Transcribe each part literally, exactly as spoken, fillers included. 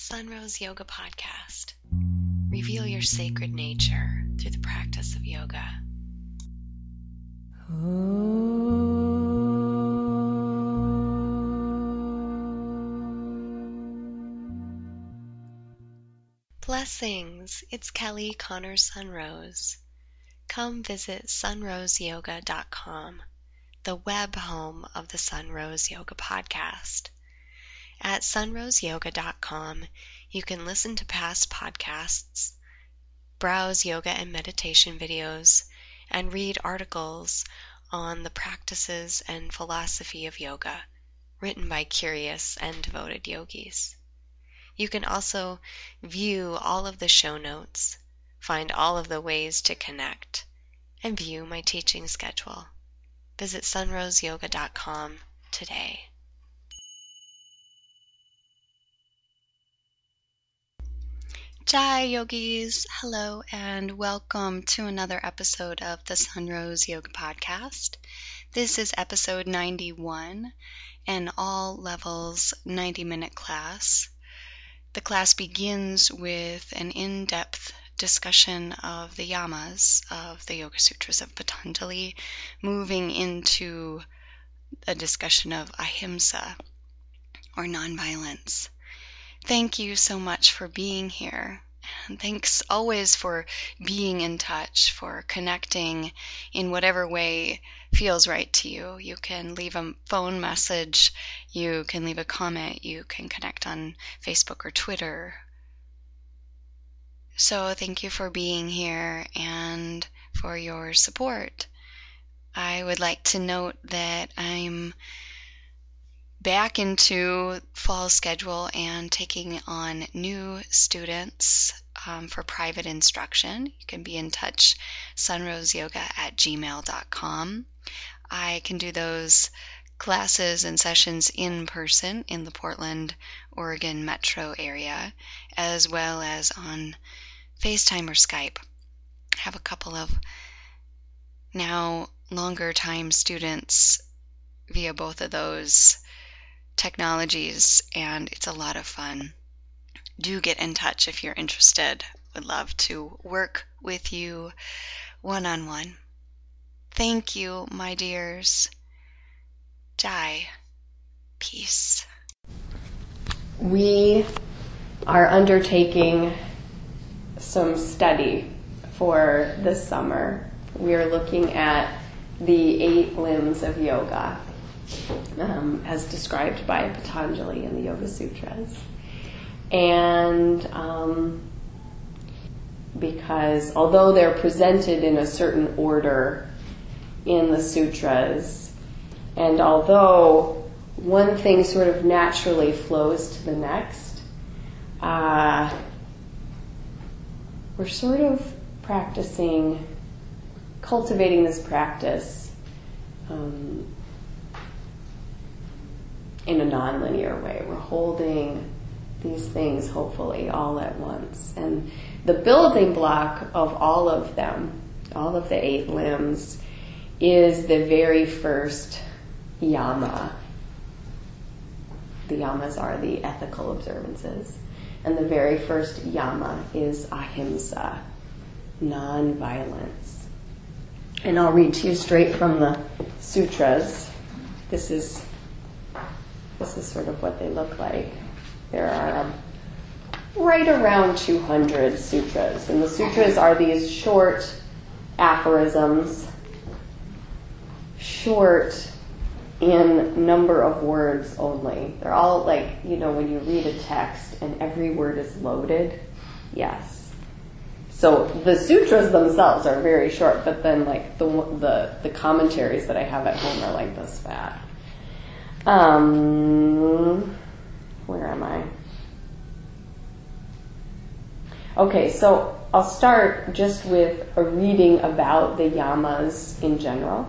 Sunrose Yoga Podcast. Reveal your sacred nature through the practice of yoga. Blessings, it's Kelly Connor Sunrose. Come visit sunrose yoga dot com, the web home of the Sunrose Yoga Podcast. At sunrose yoga dot com, you can listen to past podcasts, browse yoga and meditation videos, and read articles on the practices and philosophy of yoga written by curious and devoted yogis. You can also view all of the show notes, find all of the ways to connect, and view my teaching schedule. Visit sunrose yoga dot com today. Jai yogis, hello and welcome to another episode of the Sunrose Yoga Podcast. This is episode ninety-one, an all levels ninety minute class. The class begins with an in-depth discussion of the yamas of the Yoga Sutras of Patanjali, moving into a discussion of ahimsa, or nonviolence. Thank you so much for being here. And thanks always for being in touch, for connecting in whatever way feels right to you. You can leave a phone message, you can leave a comment, you can connect on Facebook or Twitter. So thank you for being here and for your support. I would like to note that I'm back into fall schedule and taking on new students um, for private instruction. You can be in touch, sunroseyoga at gmail dot com. I can do those classes and sessions in person in the Portland, Oregon metro area, as well as on FaceTime or Skype. I have a couple of now longer time students via both of those technologies, and it's a lot of fun. Do get in touch if you're interested. Would love to work with you one-on-one. Thank you, my dears. Jai. Peace. We are undertaking some study for this summer. We are looking at the eight limbs of yoga, Um, as described by Patanjali in the Yoga Sutras. And um, because although they're presented in a certain order in the sutras, and although one thing sort of naturally flows to the next, uh, we're sort of practicing, cultivating this practice um, in a non-linear way. We're holding these things, hopefully, all at once. And the building block of all of them, all of the eight limbs, is the very first yama. The yamas are the ethical observances. And the very first yama is ahimsa, non-violence. And I'll read to you straight from the sutras. This is This is sort of what they look like. There are um, right around two hundred sutras. And the sutras are these short aphorisms, short in number of words only. They're all like, you know, when you read a text and every word is loaded. Yes. So the sutras themselves are very short, but then like the the, the commentaries that I have at home are like this fat. Um, where am I? Okay, so I'll start just with a reading about the yamas in general.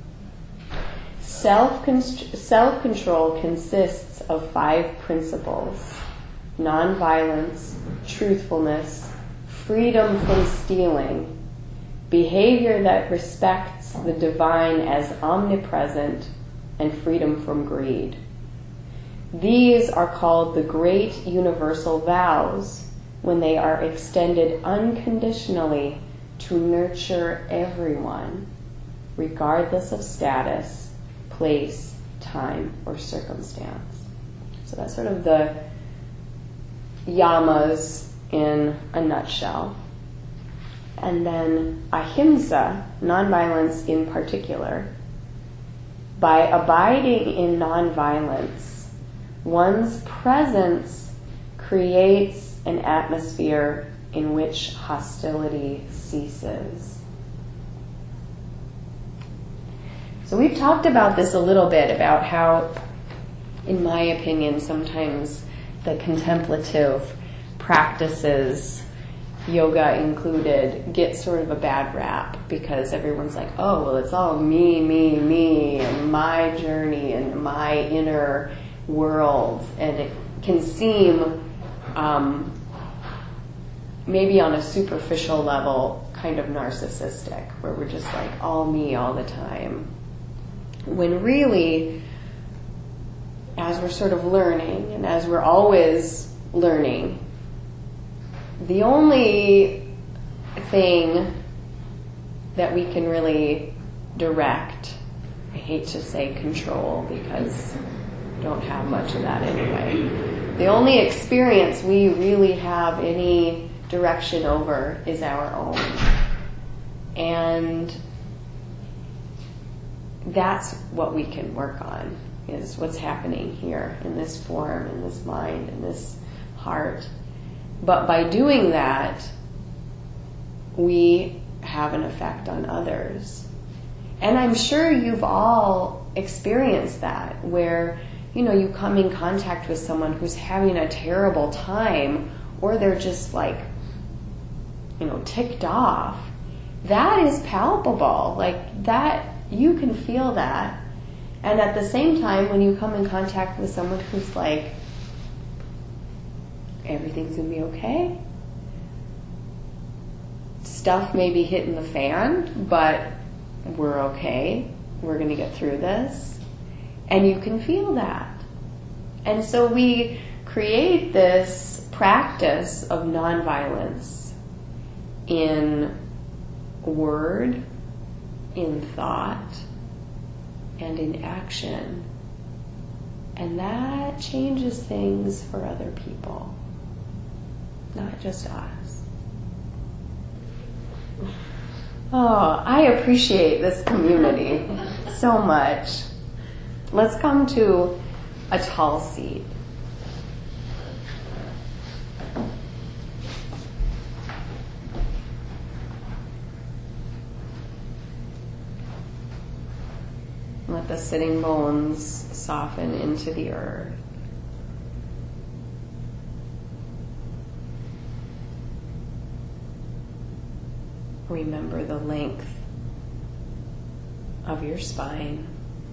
Self self-control consists of five principles: non-violence, truthfulness, freedom from stealing, behavior that respects the divine as omnipresent, and freedom from greed. These are called the great universal vows when they are extended unconditionally to nurture everyone, regardless of status, place, time, or circumstance. So that's sort of the yamas in a nutshell. And then ahimsa, nonviolence in particular. By abiding in nonviolence, one's presence creates an atmosphere in which hostility ceases. So we've talked about this a little bit, about how, in my opinion, sometimes the contemplative practices, yoga included, get sort of a bad rap because everyone's like, oh, well, it's all me, me, me, and my journey and my inner world. And it can seem, um, maybe on a superficial level, kind of narcissistic, where we're just like, all me all the time. When really, as we're sort of learning, and as we're always learning, the only thing that we can really direct, I hate to say control because I don't have much of that anyway, the only experience we really have any direction over is our own. And that's what we can work on, is what's happening here in this form, in this mind, in this heart. But by doing that, we have an effect on others. And I'm sure you've all experienced that, where, you know, you come in contact with someone who's having a terrible time, or they're just like, you know, ticked off. That is palpable. Like, that, you can feel that. And at the same time, when you come in contact with someone who's like, everything's going to be okay. Stuff may be hitting the fan, but we're okay. We're going to get through this. And you can feel that. And so we create this practice of nonviolence in word, in thought, and in action. And that changes things for other people. Not just us. Oh, I appreciate this community so much. Let's come to a tall seat. Let the sitting bones soften into the earth. Remember the length of your spine.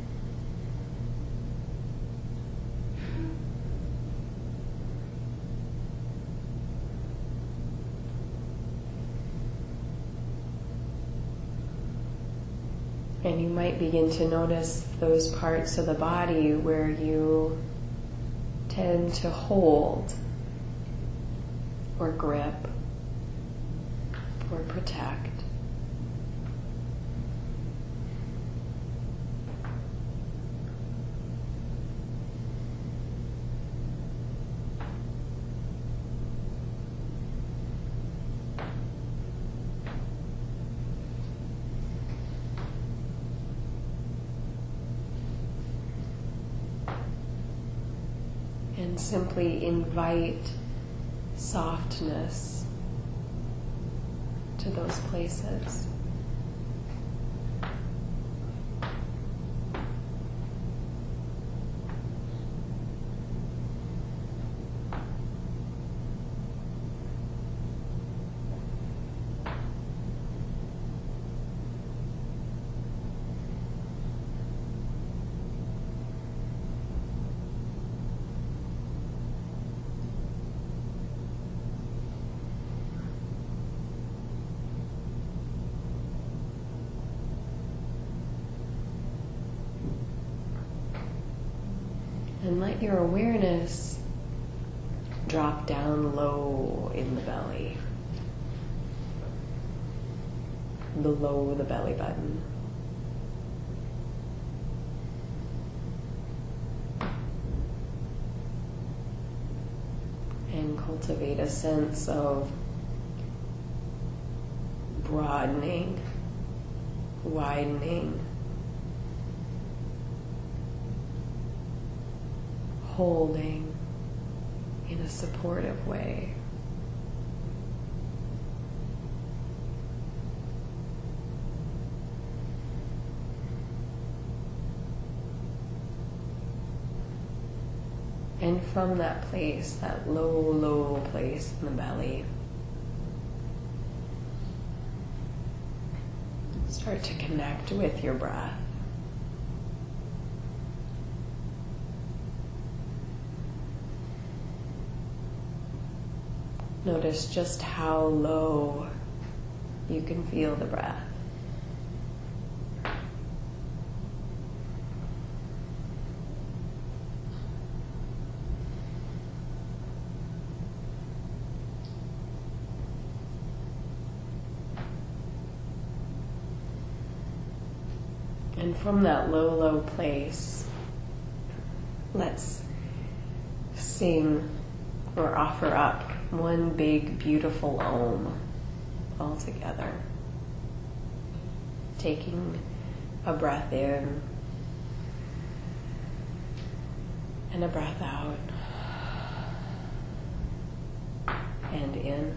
And you might begin to notice those parts of the body where you tend to hold or grip or protect. And simply invite softness to those places. And let your awareness drop down low in the belly, below the belly button. And cultivate a sense of broadening, widening, holding in a supportive way. And from that place, that low, low place in the belly, start to connect with your breath. Notice just how low you can feel the breath. And from that low, low place, let's sing or offer up one big, beautiful Om all together. Taking a breath in and a breath out. And in.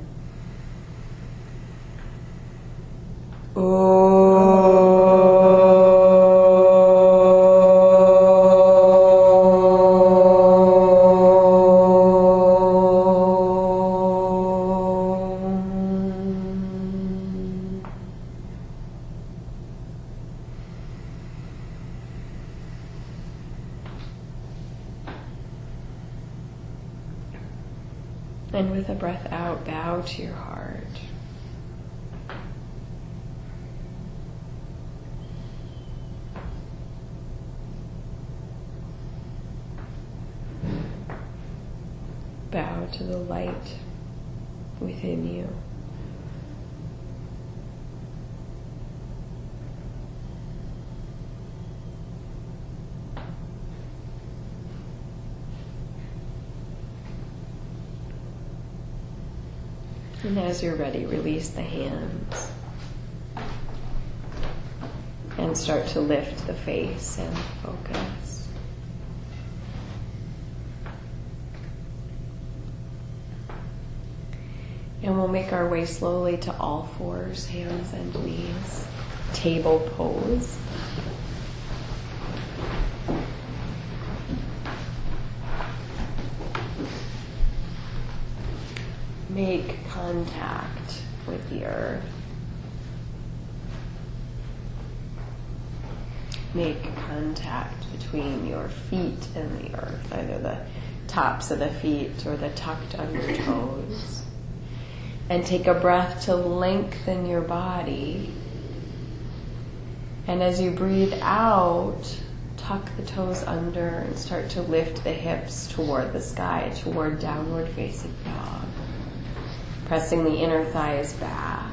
And with a breath out, bow to your heart. Bow to the light within you. And as you're ready, release the hands and start to lift the face and focus. And we'll make our way slowly to all fours, hands and knees, table pose. Make contact with the earth. Make contact between your feet and the earth, either the tops of the feet or the tucked under toes. And take a breath to lengthen your body. And as you breathe out, tuck the toes under and start to lift the hips toward the sky, toward downward facing dog. Pressing the inner thighs back.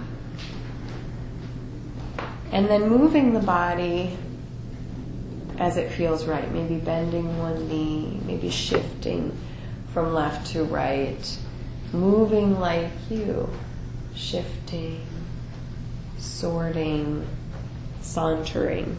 And then moving the body as it feels right. Maybe bending one knee, maybe shifting from left to right. Moving like you. Shifting, sorting, sauntering.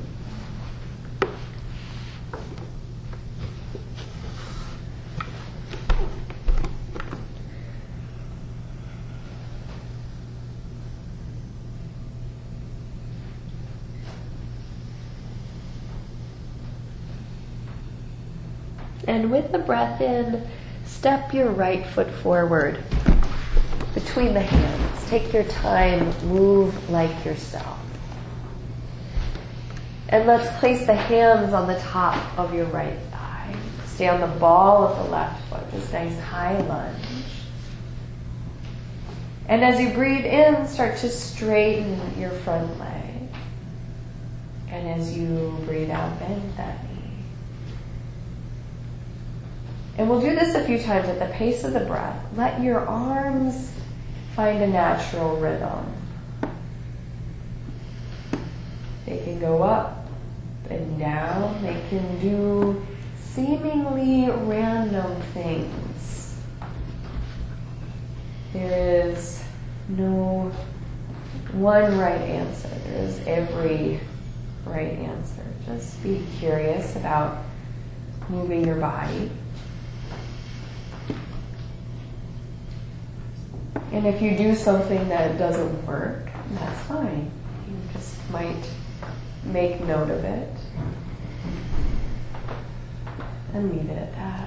And with the breath in, step your right foot forward between the hands. Take your time, move like yourself. And let's place the hands on the top of your right thigh. Stay on the ball of the left foot, this nice high lunge. And as you breathe in, start to straighten your front leg. And as you breathe out, bend that knee. And we'll do this a few times at the pace of the breath. Let your arms find a natural rhythm. They can go up and down. They can do seemingly random things. There is no one right answer. There is every right answer. Just be curious about moving your body. And if you do something that doesn't work, that's fine. You just might make note of it and leave it at that.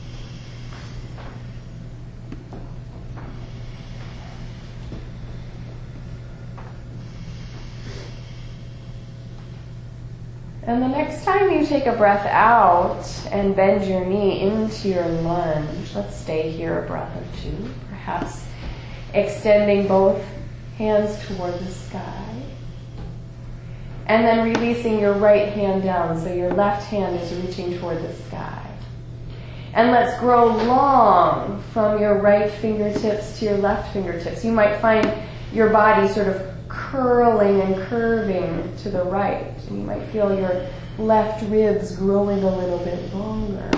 And the next time you take a breath out and bend your knee into your lunge, let's stay here a breath or two, perhaps extending both hands toward the sky. And then releasing your right hand down so your left hand is reaching toward the sky. And let's grow long from your right fingertips to your left fingertips. You might find your body sort of curling and curving to the right. And you might feel your left ribs growing a little bit longer.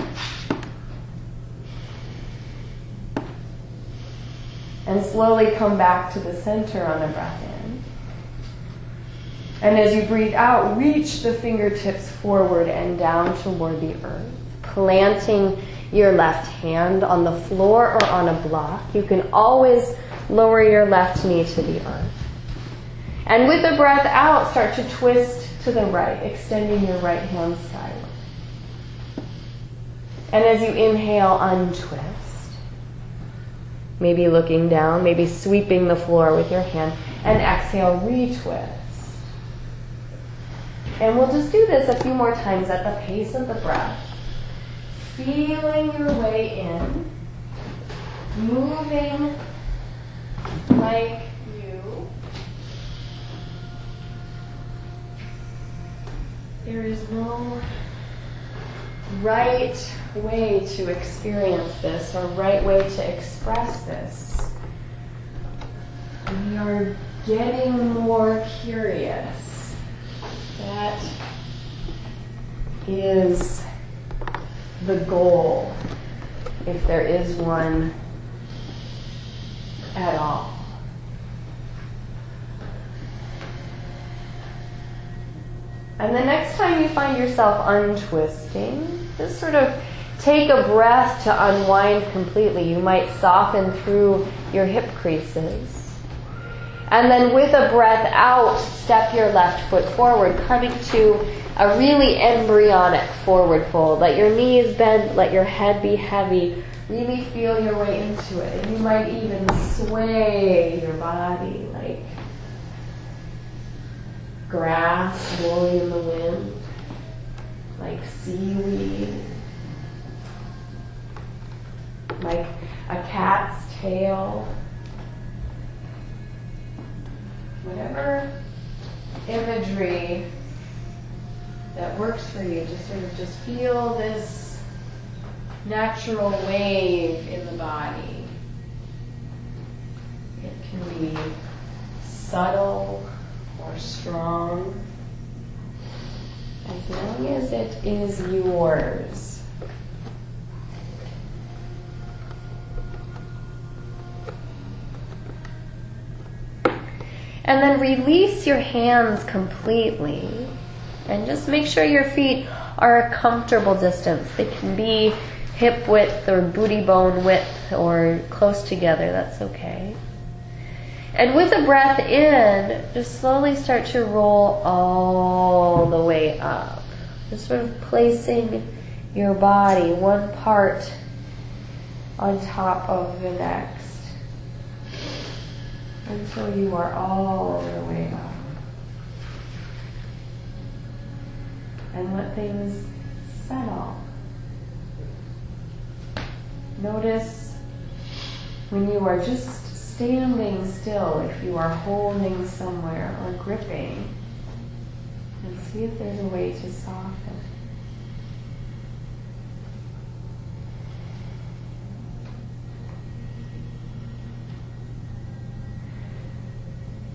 And slowly come back to the center on the breath in. And as you breathe out, reach the fingertips forward and down toward the earth, planting your left hand on the floor or on a block. You can always lower your left knee to the earth. And with the breath out, start to twist to the right, extending your right hand skyward. And as you inhale, untwist. Maybe looking down, maybe sweeping the floor with your hand. And exhale, retwist. And we'll just do this a few more times at the pace of the breath. Feeling your way in. Moving like you. There is no right way to experience this or right way to express this. We are getting more curious. That is the goal, if there is one at all. And the next time you find yourself untwisting, just sort of take a breath to unwind completely. You might soften through your hip creases. And then with a breath out, step your left foot forward, coming to a really embryonic forward fold. Let your knees bend, let your head be heavy. Really feel your way into it. And you might even sway your body like grass blowing in the wind, like seaweed, like a cat's tail. Whatever imagery that works for you, just sort of just feel this natural wave in the body. It can be subtle or strong, as long as it is yours. And then release your hands completely. And just make sure your feet are a comfortable distance. They can be hip width or booty bone width or close together. That's okay. And with the breath in, just slowly start to roll all the way up. Just sort of placing your body one part on top of the next, until you are all the way up. And let things settle. Notice when you are just standing still, if you are holding somewhere or gripping, and see if there's a way to soften.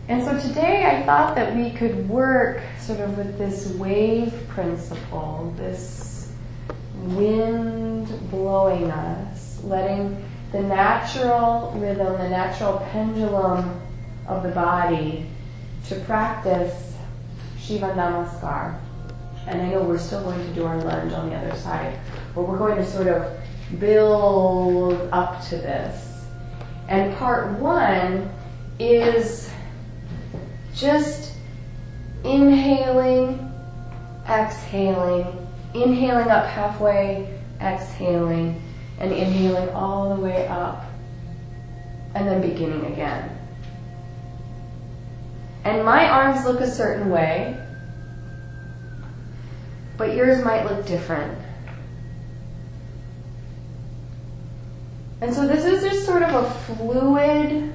And so today I thought that we could work sort of with this wave principle, this wind blowing us, letting the natural rhythm, the natural pendulum of the body to practice Shiva Namaskar. And I know we're still going to do our lunge on the other side, but we're going to sort of build up to this. And part one is just inhaling, exhaling, inhaling up halfway, exhaling, and inhaling all the way up, and then beginning again. And my arms look a certain way, but yours might look different. And so this is just sort of a fluid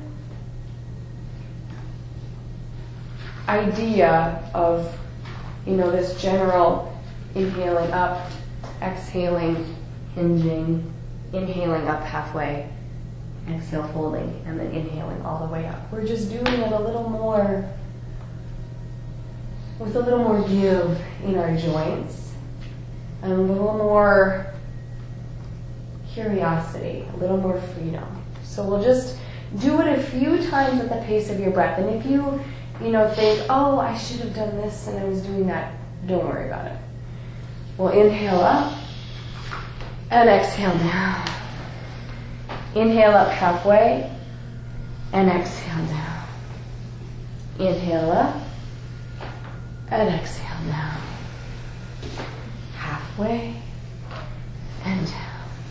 idea of, you know, this general inhaling up, exhaling, hinging, inhaling up halfway, exhale folding, and then inhaling all the way up. We're just doing it a little more, with a little more give in our joints, and a little more curiosity, a little more freedom. So we'll just do it a few times at the pace of your breath. And if you, you know, think, oh, I should have done this and I was doing that, don't worry about it. We'll inhale up and exhale down. Inhale up halfway and exhale down. Inhale up and exhale down. Halfway and down.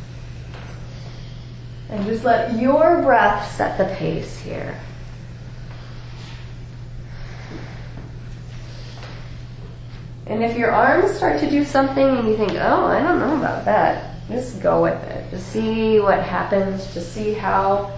And just let your breath set the pace here. And if your arms start to do something and you think, oh, I don't know about that, just go with it. Just see what happens. Just see how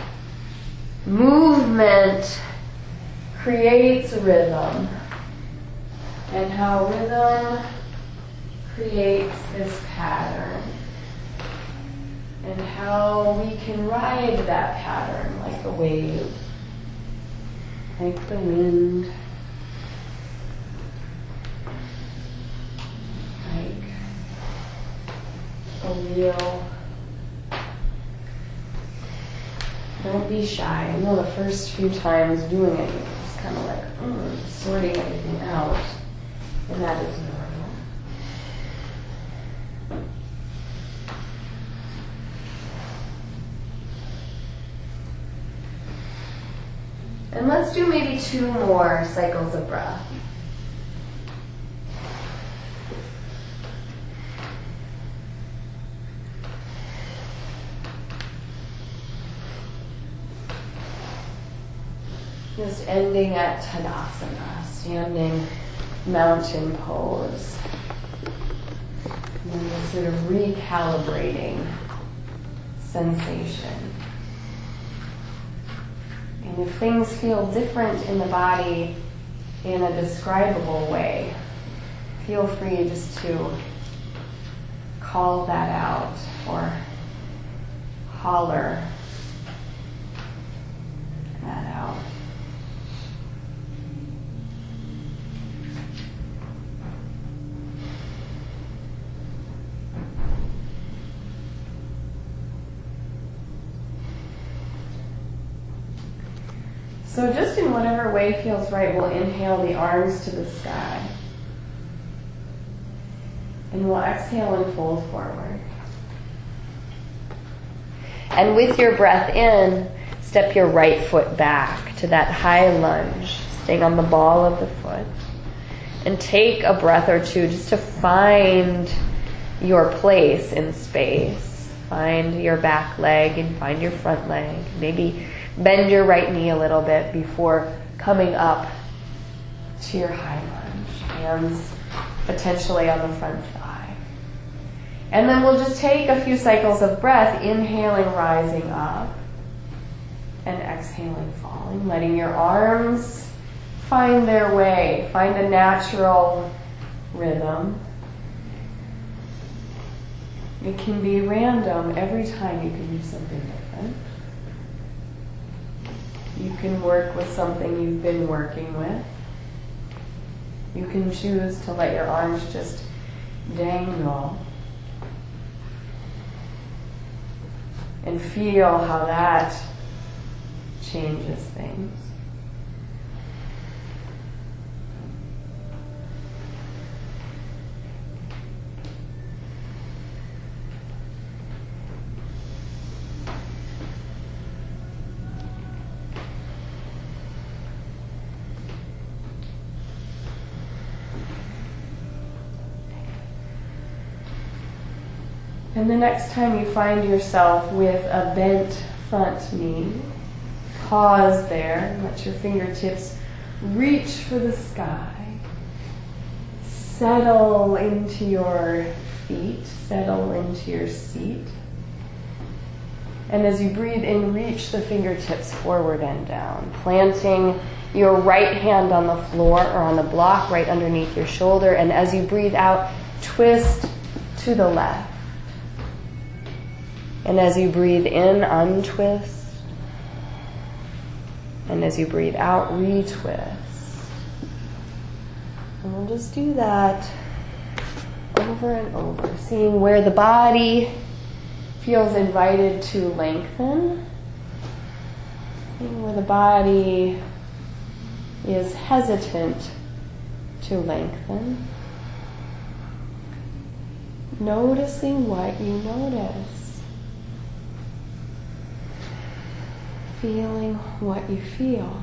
movement creates rhythm. And how rhythm creates this pattern. And how we can ride that pattern like a wave, like the wind, like a wheel. Don't be shy. I know the first few times doing it, you're just kind of like mm, sorting everything out, and that is normal. And let's do maybe two more cycles of breath. Just ending at Tadasana, standing mountain pose. And just sort of recalibrating sensation. And if things feel different in the body in a describable way, feel free just to call that out or holler that out. So just in whatever way feels right, we'll inhale the arms to the sky. And we'll exhale and fold forward. And with your breath in, step your right foot back to that high lunge, staying on the ball of the foot. And take a breath or two just to find your place in space. Find your back leg and find your front leg. Maybe bend your right knee a little bit before coming up to your high lunge. Hands potentially on the front thigh. And then we'll just take a few cycles of breath, inhaling, rising up, and exhaling, falling, letting your arms find their way, find a natural rhythm. It can be random. Every time you can do something different. You can work with something you've been working with. You can choose to let your arms just dangle and feel how that changes things. And the next time you find yourself with a bent front knee, pause there and let your fingertips reach for the sky. Settle into your feet, settle into your seat. And as you breathe in, reach the fingertips forward and down, planting your right hand on the floor or on the block right underneath your shoulder. And as you breathe out, twist to the left. And as you breathe in, untwist. And as you breathe out, retwist. And we'll just do that over and over, seeing where the body feels invited to lengthen, and where the body is hesitant to lengthen. Noticing what you notice. Feeling what you feel.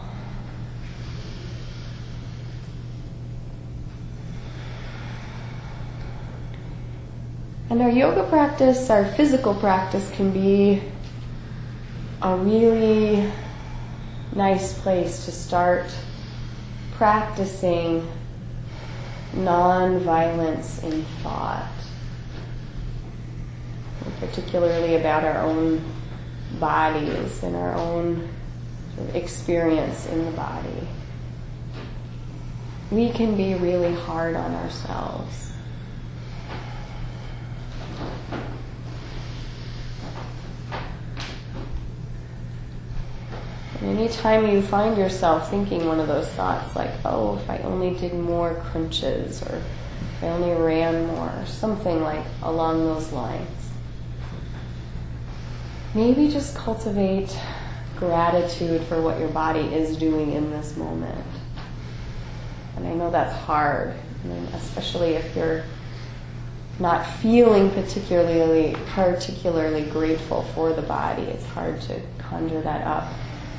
And our yoga practice, our physical practice, can be a really nice place to start practicing non-violence in thought, and particularly about our own bodies and our own sort of experience in the body. We can be really hard on ourselves. And anytime you find yourself thinking one of those thoughts like, oh, if I only did more crunches, or if I only ran more, or something like along those lines, maybe just cultivate gratitude for what your body is doing in this moment. And I know that's hard, I mean, especially if you're not feeling particularly particularly grateful for the body. It's hard to conjure that up.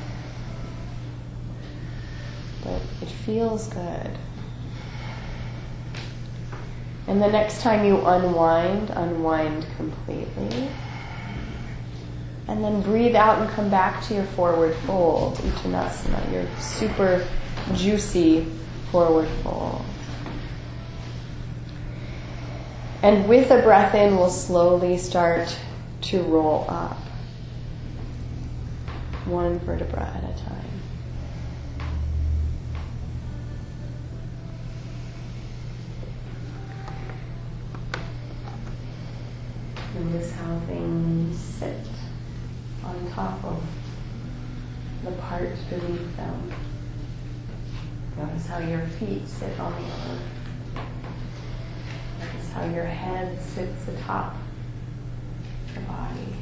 But it feels good. And the next time you unwind, unwind completely. And then breathe out and come back to your forward fold, Uttanasana, your super juicy forward fold. And with a breath in, we'll slowly start to roll up, one vertebra at a time. Notice how things sit on top of the part beneath them. Notice how your feet sit on the earth. Notice how your head sits atop the body.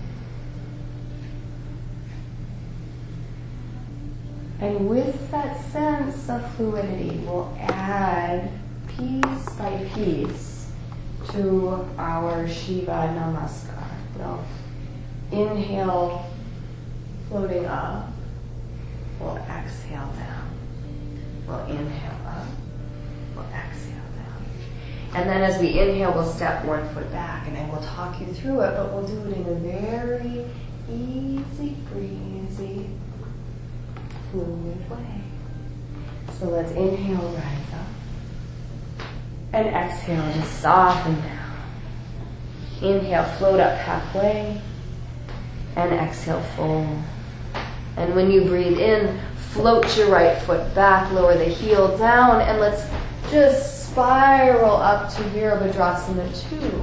And with that sense of fluidity, we'll add piece by piece to our Shiva Namaskar. We'll inhale, floating up. We'll exhale down. We'll inhale up. We'll exhale down. And then as we inhale, we'll step one foot back, and I will talk you through it, but we'll do it in a very easy, breezy, fluid way. So let's inhale, rise up. And exhale, just soften down. Inhale, float up halfway. And exhale, fold. And when you breathe in, float your right foot back, lower the heel down, and let's just spiral up to Virabhadrasana two.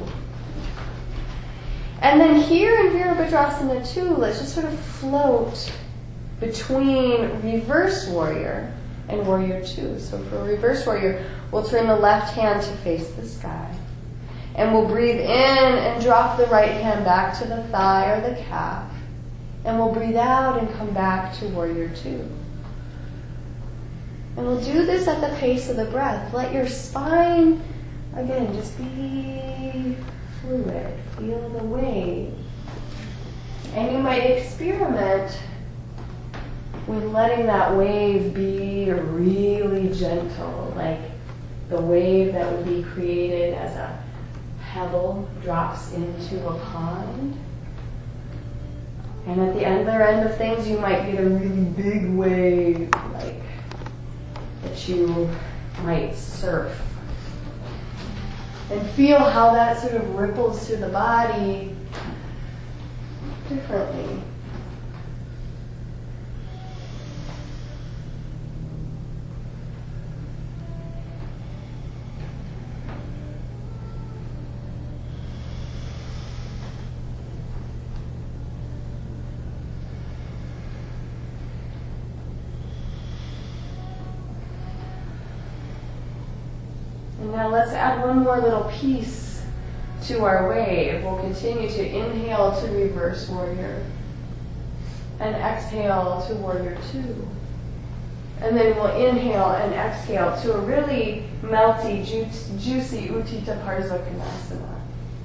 And then here in Virabhadrasana two, let's just sort of float between reverse warrior and warrior two. So for reverse warrior, we'll turn the left hand to face the sky. And we'll breathe in and drop the right hand back to the thigh or the calf. And we'll breathe out and come back to warrior two. And we'll do this at the pace of the breath. Let your spine, again, just be fluid. Feel the wave. And you might experiment with letting that wave be really gentle, like the wave that would be created as a pebble drops into a pond. And at the other end of things, you might get a really big wave, like that you might surf. And feel how that sort of ripples through the body differently. And now let's add one more little piece to our wave. We'll continue to inhale to reverse warrior and exhale to warrior two. And then we'll inhale and exhale to a really melty, ju- juicy Utthita Parzakonasana.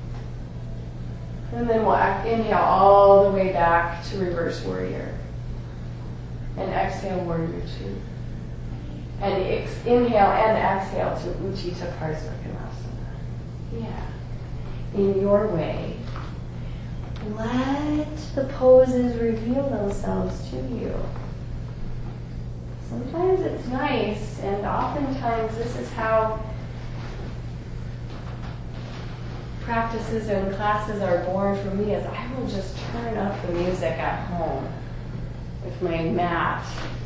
And then we'll inhale all the way back to reverse warrior and exhale warrior two. And ex- inhale and exhale to Utthita Parzakonasana. Yeah. In your way. Let the poses reveal themselves to you. Sometimes it's nice, and oftentimes this is how practices and classes are born for me, as I will just turn up the music at home with my mat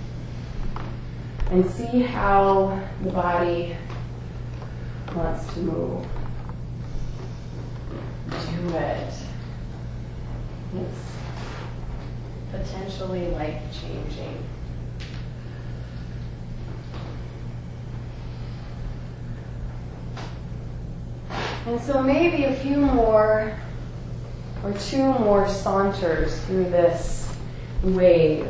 and see how the body wants to move. Do it. It's potentially life-changing. And so maybe a few more or two more saunters through this wave.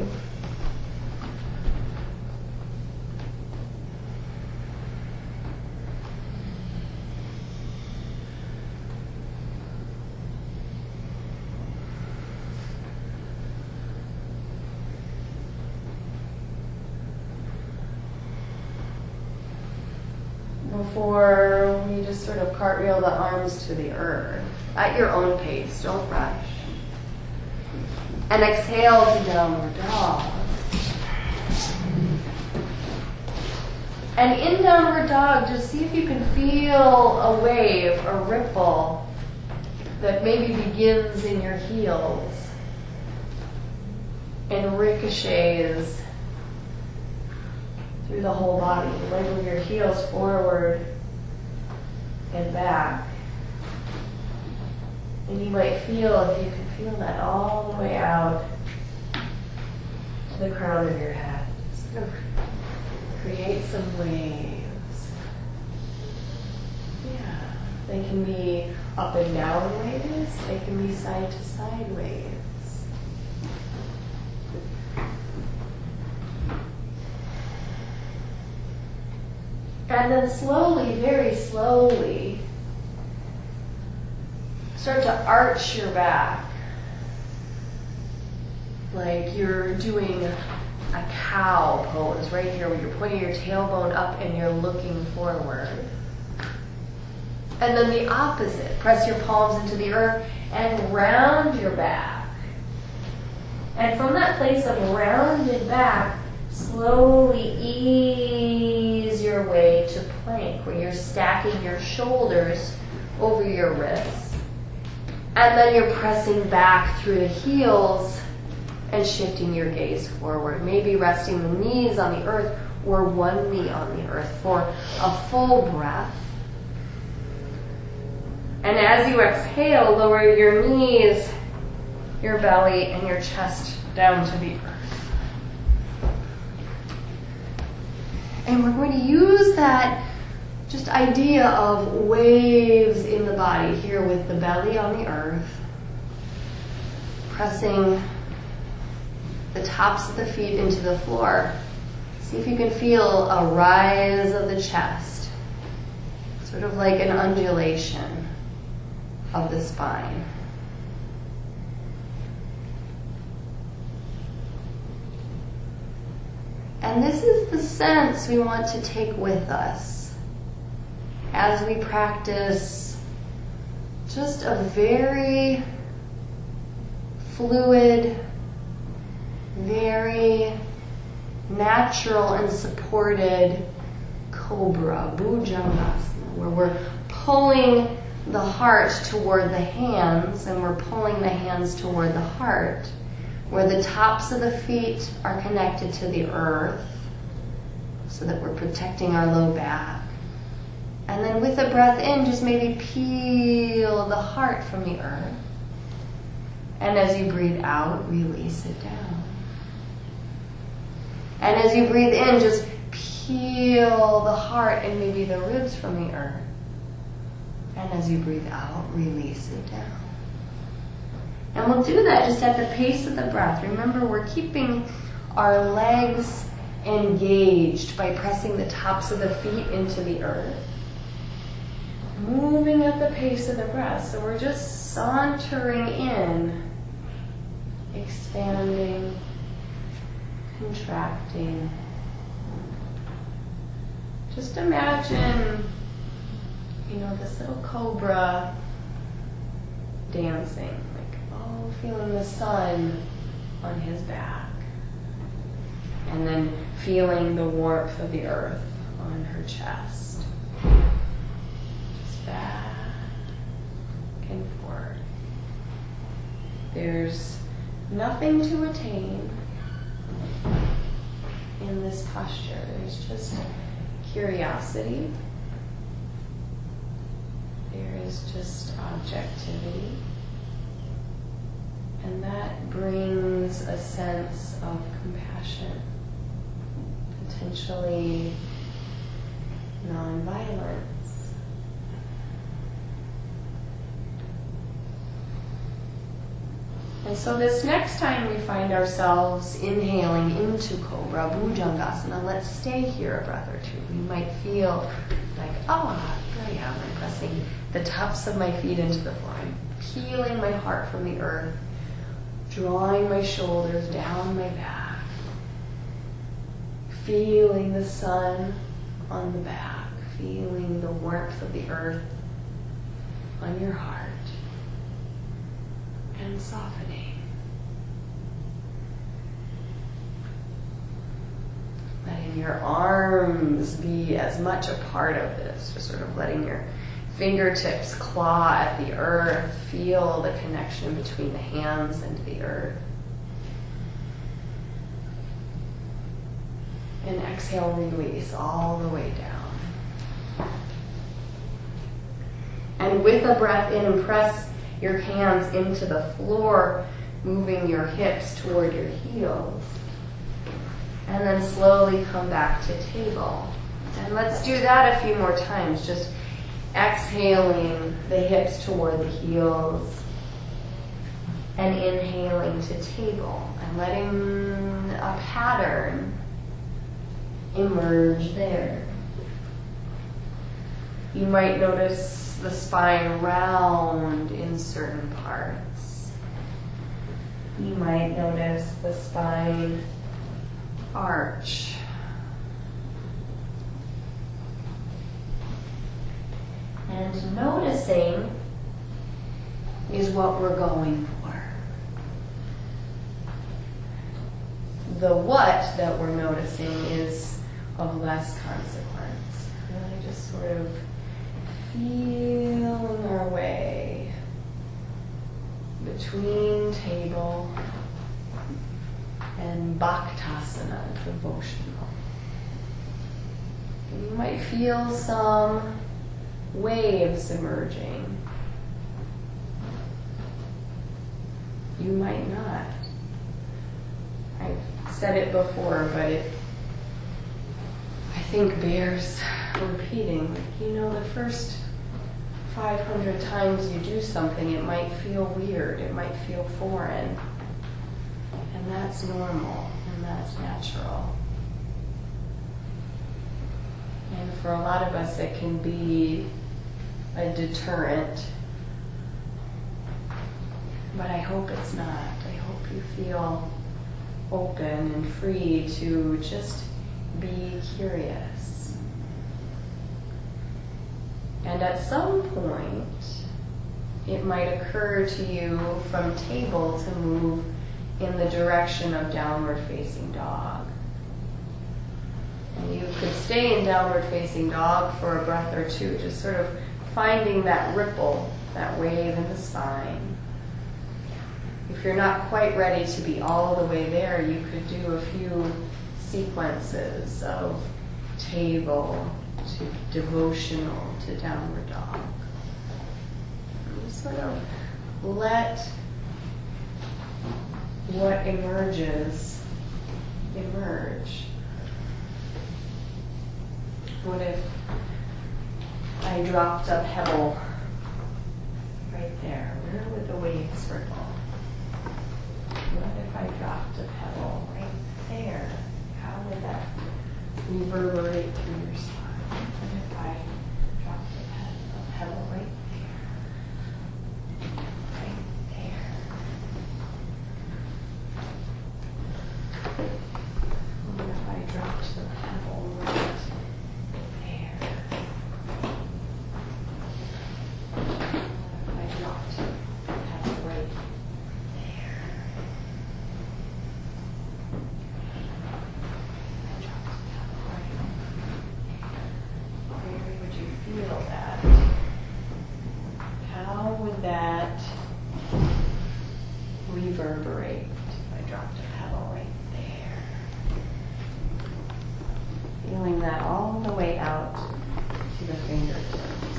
Before we just sort of cartwheel the arms to the earth at your own pace, don't rush. And exhale to downward dog. And in downward dog, just see if you can feel a wave, a ripple that maybe begins in your heels and ricochets through the whole body. Wiggle your heels forward and back. And you might feel, if you can feel that all the way out to the crown of your head. Sort of create some waves. Yeah. They can be up and down waves. They can be side to side waves. And then slowly, very slowly, start to arch your back. Like you're doing a cow pose right here, where you're pointing your tailbone up and you're looking forward. And then the opposite. Press your palms into the earth and round your back. And from that place of rounded back, slowly ease your way to plank, where you're stacking your shoulders over your wrists. And then you're pressing back through the heels and shifting your gaze forward. Maybe resting the knees on the earth or one knee on the earth for a full breath. And as you exhale, lower your knees, your belly, and your chest down to the earth. And we're going to use that just idea of waves in the body here with the belly on the earth, pressing the tops of the feet into the floor. See if you can feel a rise of the chest, sort of like an undulation of the spine. And this is the sense we want to take with us as we practice just a very fluid, very natural and supported cobra, Bhujangasana, where we're pulling the heart toward the hands and we're pulling the hands toward the heart, where the tops of the feet are connected to the earth so that we're protecting our low back. And then with a breath in, just maybe peel the heart from the earth. And as you breathe out, release it down. And as you breathe in, just peel the heart and maybe the ribs from the earth. And as you breathe out, release it down. And we'll do that just at the pace of the breath. Remember, we're keeping our legs engaged by pressing the tops of the feet into the earth. Moving at the pace of the breath. So we're just sauntering in, expanding, contracting. Just imagine, you know, this little cobra dancing, like, oh, feeling the sun on his back. And then feeling the warmth of the earth on her chest. Just back and forth. There's nothing to attain in this posture. There's just curiosity. There is just objectivity. And that brings a sense of compassion, potentially nonviolence. And so this next time we find ourselves inhaling into Cobra, Bhujangasana, let's stay here a breath or two. We might feel like, oh, here I am. I'm pressing the tops of my feet into the floor. I'm peeling my heart from the earth, drawing my shoulders down my back, feeling the sun on the back, feeling the warmth of the earth on your heart, and softening. Letting your arms be as much a part of this, just sort of letting your fingertips claw at the earth, feel the connection between the hands and the earth. And exhale, release all the way down. And with a breath in, press your hands into the floor, moving your hips toward your heels. And then slowly come back to table. And let's do that a few more times. Just exhaling the hips toward the heels and inhaling to table and letting a pattern emerge there. You might notice the spine round in certain parts. You might notice the spine arch. And noticing is what we're going for. The what that we're noticing is of less consequence. Really just sort of feeling our way between table and Bhaktasana, devotional. And you might feel some waves emerging. You might not. I've said it before, but it, I think bears repeating. You know, the first five hundred times you do something, it might feel weird, it might feel foreign. And that's normal, and that's natural. And for a lot of us, it can be a deterrent. But I hope it's not. I hope you feel open and free to just be curious. And at some point, it might occur to you from table to move in the direction of downward facing dog. And you could stay in downward facing dog for a breath or two, just sort of finding that ripple, that wave in the spine. If you're not quite ready to be all the way there, you could do a few sequences of table to devotional to downward dog. And just sort of let what emerges emerge. What if I dropped a pebble right there? Where would the waves ripple? What if I dropped a pebble right there? How would that reverberate through your spine? What if I dropped a pebble, a pebble right there? Right there. What if I dropped the pebble right there? What if I dropped the pebble right there? Feel that. How would that reverberate if I dropped a pebble right there? Feeling that all the way out to the fingertips.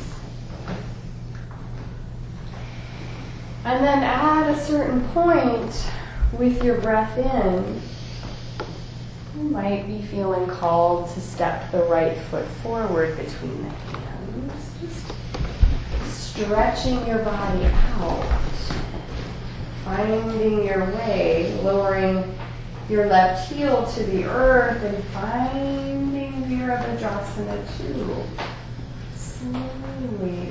And then at a certain point, with your breath in, you might be feeling called to step the right foot forward between the hands. Just stretching your body out. Finding your way, lowering your left heel to the earth and finding Virabhadrasana two. Slowly.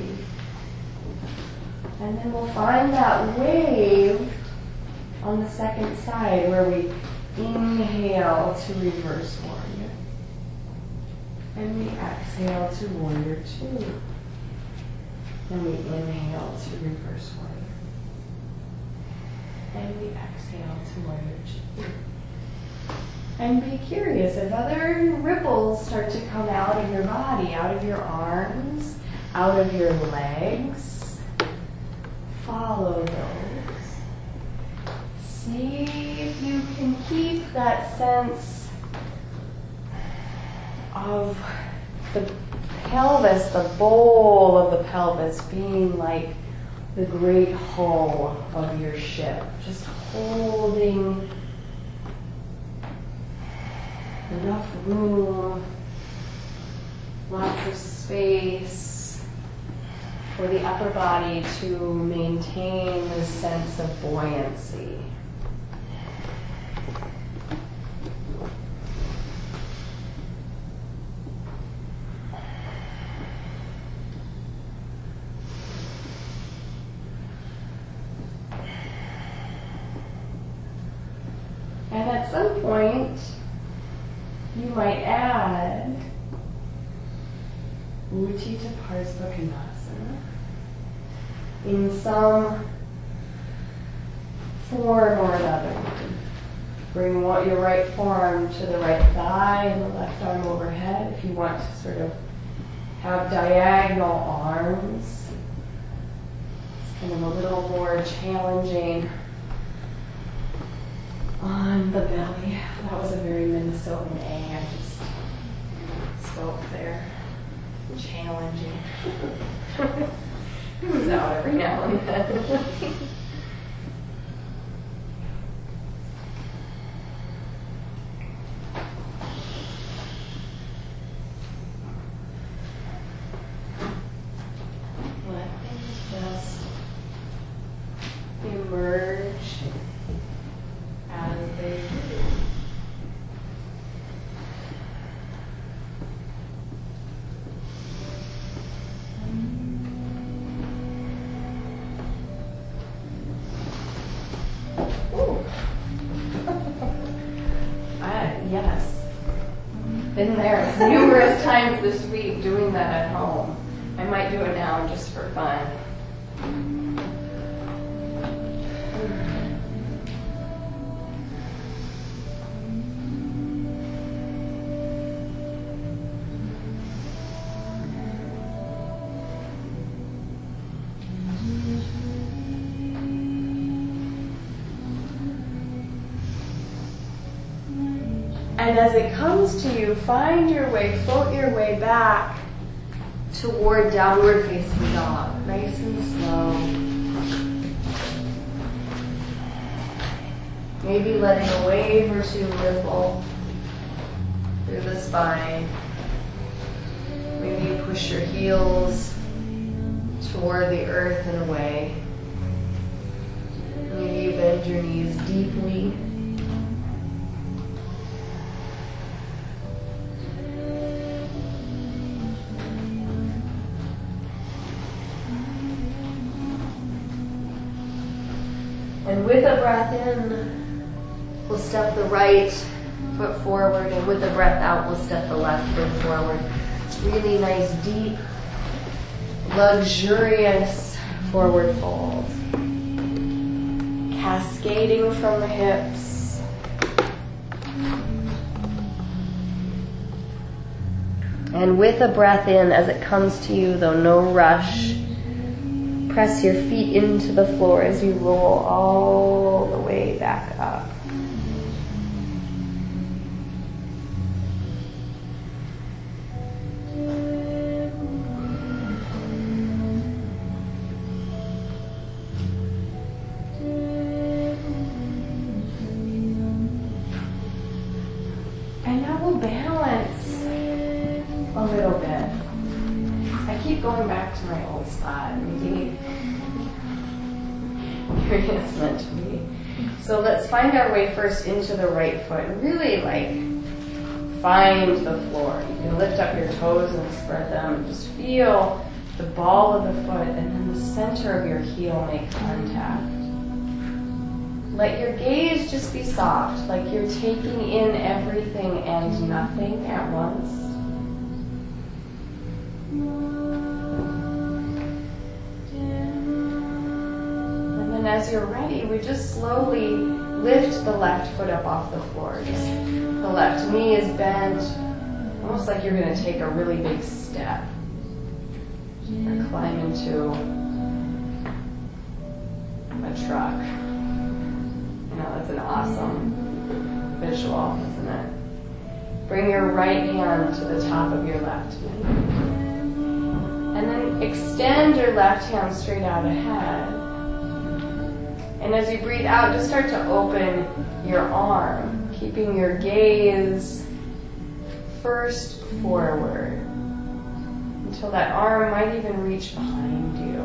And then we'll find that wave on the second side where we inhale to reverse warrior. And we exhale to warrior two. And we inhale to reverse warrior. And we exhale to warrior two. And be curious if other ripples start to come out of your body, out of your arms, out of your legs. Follow those. See if you can keep that sense of the pelvis, the bowl of the pelvis being like the great hull of your ship, just holding enough room, lots of space for the upper body to maintain this sense of buoyancy. And at some point, you might add Utthita Parsvakonasana in some form or another. Bring your right forearm to the right thigh and the left arm overhead if you want to sort of have diagonal arms. It's kind of a little more challenging on the belly. That was a very Minnesotan A. I just spoke there. Challenging. It was out every now and then. emerge as they do. Yes. Been there numerous times this week doing that at home. I might do it now just for fun. And as it comes to you, find your way, float your way back toward downward facing dog, nice and slow. Maybe letting a wave or two ripple through the spine. Maybe you push your heels toward the earth and away. Maybe you bend your knees deeply. And with a breath in, we'll step the right foot forward, and with the breath out, we'll step the left foot forward. It's really nice, deep, luxurious forward fold. Cascading from the hips. And with a breath in, as it comes to you, though no rush, press your feet into the floor as you roll all the way back up. And now we'll balance a little bit. I keep going back to my old spot. Maybe it's meant to be. So let's find our way first into the right foot and really like find the floor. You can lift up your toes and spread them. Just feel the ball of the foot and then the center of your heel make contact. Let your gaze just be soft, like you're taking in everything and nothing at once. And as you're ready, we just slowly lift the left foot up off the floor. Just the left knee is bent, almost like you're going to take a really big step or climb into a truck. You know, that's an awesome visual, isn't it? Bring your right hand to the top of your left knee. And then extend your left hand straight out ahead. And as you breathe out, just start to open your arm, keeping your gaze first forward until that arm might even reach behind you.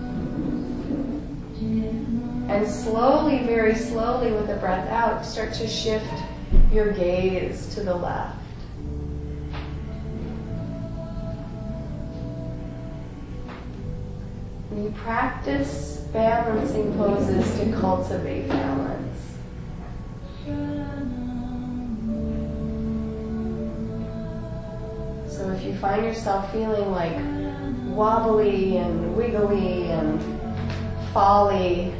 And slowly, very slowly with the breath out, start to shift your gaze to the left. You practice balancing poses to cultivate balance. So if you find yourself feeling like wobbly and wiggly and folly,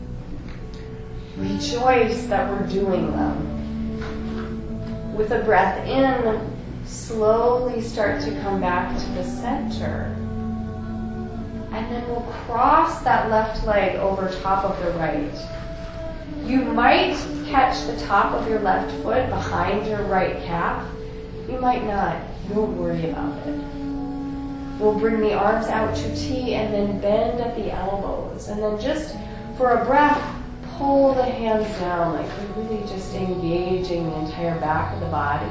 rejoice that we're doing them. With a breath in, slowly start to come back to the center. And then we'll cross that left leg over top of the right. You might catch the top of your left foot behind your right calf. You might not. Don't worry about it. We'll bring the arms out to T and then bend at the elbows. And then just for a breath, pull the hands down like you're really just engaging the entire back of the body.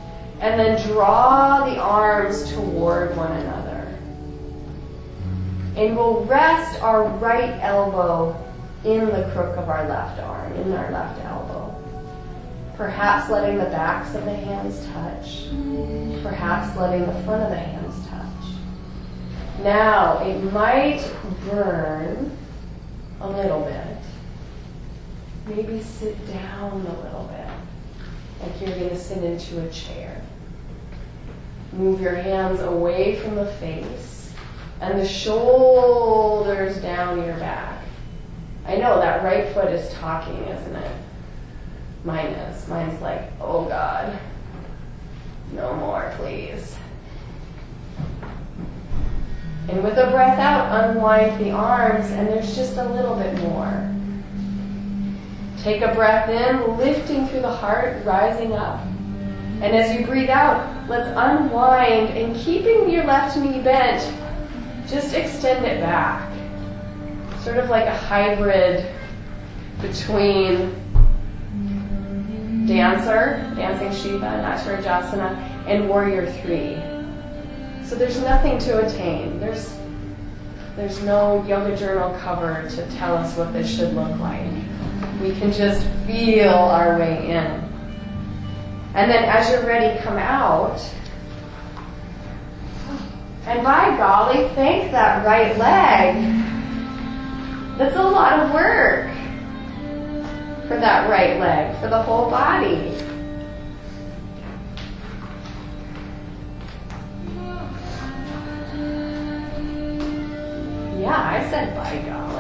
And then draw the arms toward one another. And we'll rest our right elbow in the crook of our left arm, in our left elbow. Perhaps letting the backs of the hands touch. Perhaps letting the front of the hands touch. Now, it might burn a little bit. Maybe sit down a little bit, like you're going to sit into a chair. Move your hands away from the face and the shoulders down your back. I know that right foot is talking, isn't it? Mine is. Mine's like, oh God, no more, please. And with a breath out, unwind the arms, and there's just a little bit more. Take a breath in, lifting through the heart, rising up. And as you breathe out, let's unwind, and keeping your left knee bent, just extend it back. Sort of like a hybrid between dancer, dancing Shiva, Natarajasana, and warrior three. So there's nothing to attain. There's, there's no yoga journal cover to tell us what this should look like. We can just feel our way in. And then as you're ready, come out. And by golly, thank that right leg. That's a lot of work for that right leg, for the whole body. Yeah, I said by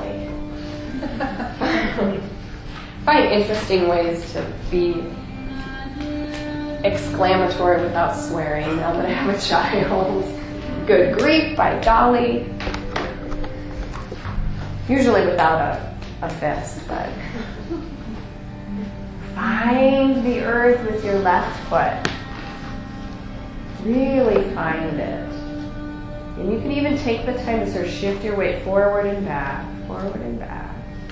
golly. Find interesting ways to be exclamatory without swearing now that I have a child. Good grief, by golly. Usually without a, a fist, but find the earth with your left foot. Really find it. And you can even take the time to sort of shift your weight forward and back, forward and back.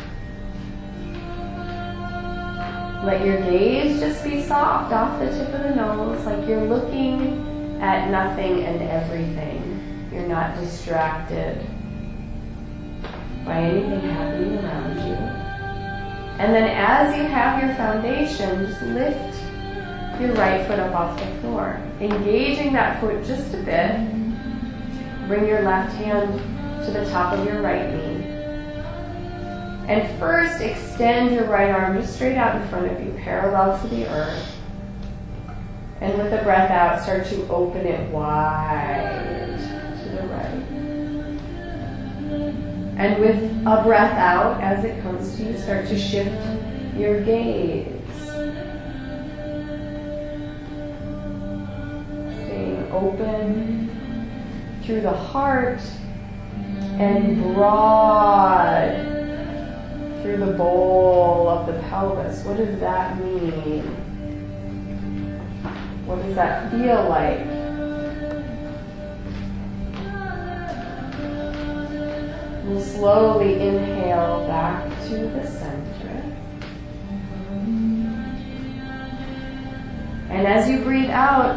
Let your gaze just be soft off the tip of the nose, like you're looking at nothing and everything. You're not distracted by anything happening around you. And then as you have your foundation, just lift your right foot up off the floor. Engaging that foot just a bit. Bring your left hand to the top of your right knee. And first, extend your right arm just straight out in front of you, parallel to the earth. And with a breath out, start to open it wide to the right. And with a breath out, as it comes to you, start to shift your gaze. Staying open through the heart and broad through the bowl of the pelvis. What does that mean? What does that feel like? We'll slowly inhale back to the center. And as you breathe out,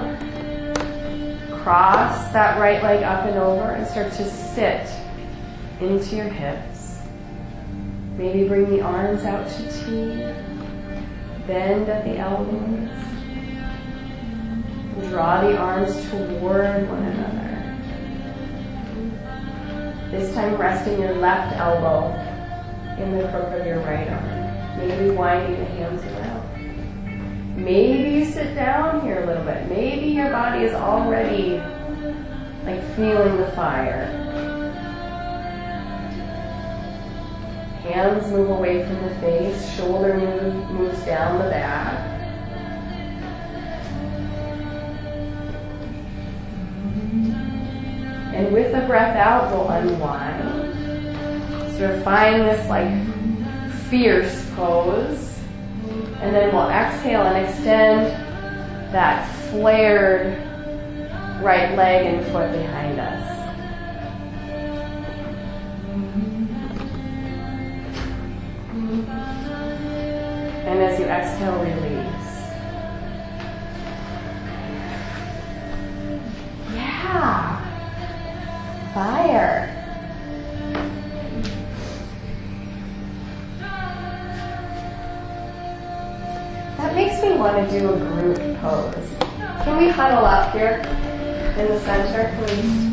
cross that right leg up and over and start to sit into your hips. Maybe bring the arms out to T. Bend at the elbows. Draw the arms toward one another. This time resting your left elbow in the crook of your right arm. Maybe winding the hands around. Maybe you sit down here a little bit. Maybe your body is already like feeling the fire. Hands move away from the face, shoulder move, moves down the back. And with the breath out, we'll unwind. Sort of find this like fierce pose. And then we'll exhale and extend that flared right leg and foot behind us. And as you exhale, release. Yeah. Fire. want to do a group pose. Can we huddle up here in the center, please?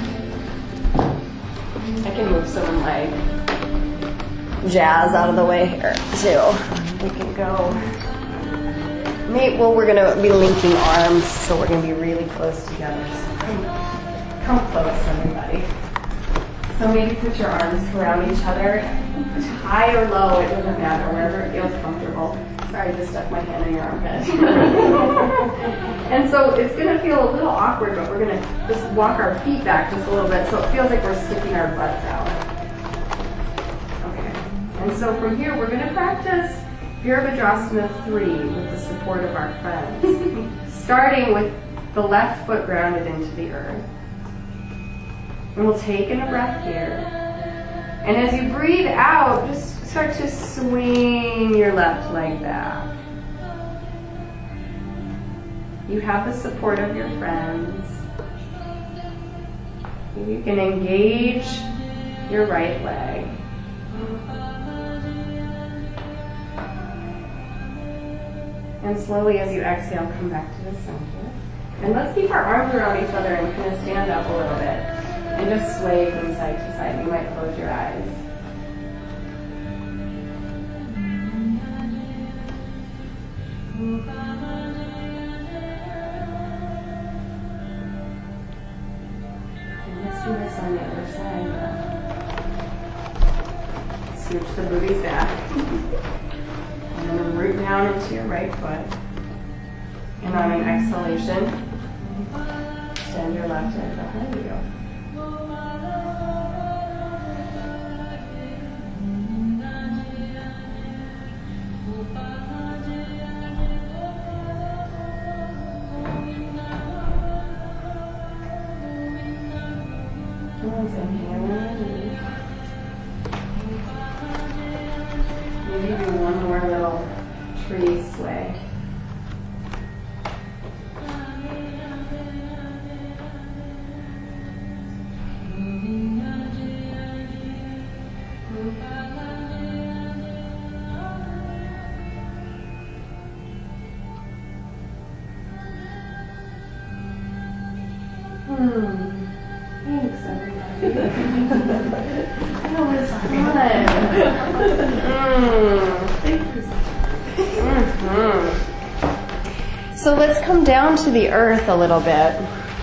I can move some of my jazz out of the way here, too. We can go. Maybe, well, we're going to be linking arms, so we're going to be really close together. So come, come close, everybody. So maybe put your arms around each other. High or low, it doesn't matter, wherever it feels comfortable. Sorry, I just stuck my hand in your armpit. And so it's going to feel a little awkward, but we're going to just walk our feet back just a little bit so it feels like we're sticking our butts out. Okay. And so from here, we're going to practice Virabhadrasana three with the support of our friends. Starting with the left foot grounded into the earth. And we'll take in a breath here. And as you breathe out, just start to swing your left leg back. You have the support of your friends. You can engage your right leg. And slowly as you exhale, come back to the center. And let's keep our arms around each other and kind of stand up a little bit. And just sway from side to side. You might close your eyes. And let's do this on the other side. Scooch the booties back. And then root down into your right foot. And on an exhalation, extend your left leg behind you. Maybe do one more little tree sway. Hmm. Thanks, everybody. That was fun. mm. mm-hmm. So let's come down to the earth a little bit.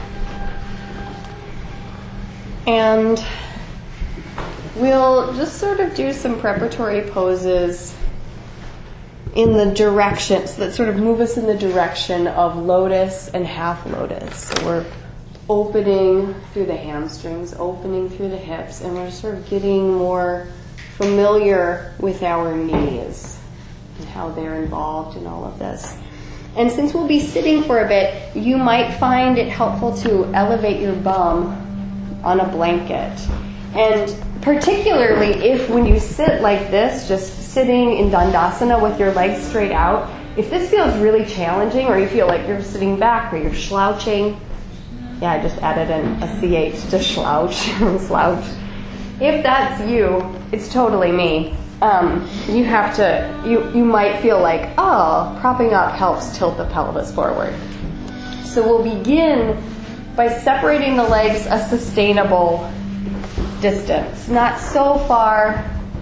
And we'll just sort of do some preparatory poses in the direction, so that sort of move us in the direction of lotus and half lotus. So we're opening through the hamstrings, opening through the hips, and we're sort of getting more familiar with our knees and how they're involved in all of this. And since we'll be sitting for a bit, you might find it helpful to elevate your bum on a blanket. And particularly if when you sit like this, just sitting in Dandasana with your legs straight out, if this feels really challenging or you feel like you're sitting back or you're slouching, yeah, I just added an, a C H to slouch, slouch. If that's you, it's totally me. Um, you have to, you, you might feel like, oh, propping up helps tilt the pelvis forward. So we'll begin by separating the legs a sustainable distance. Not so far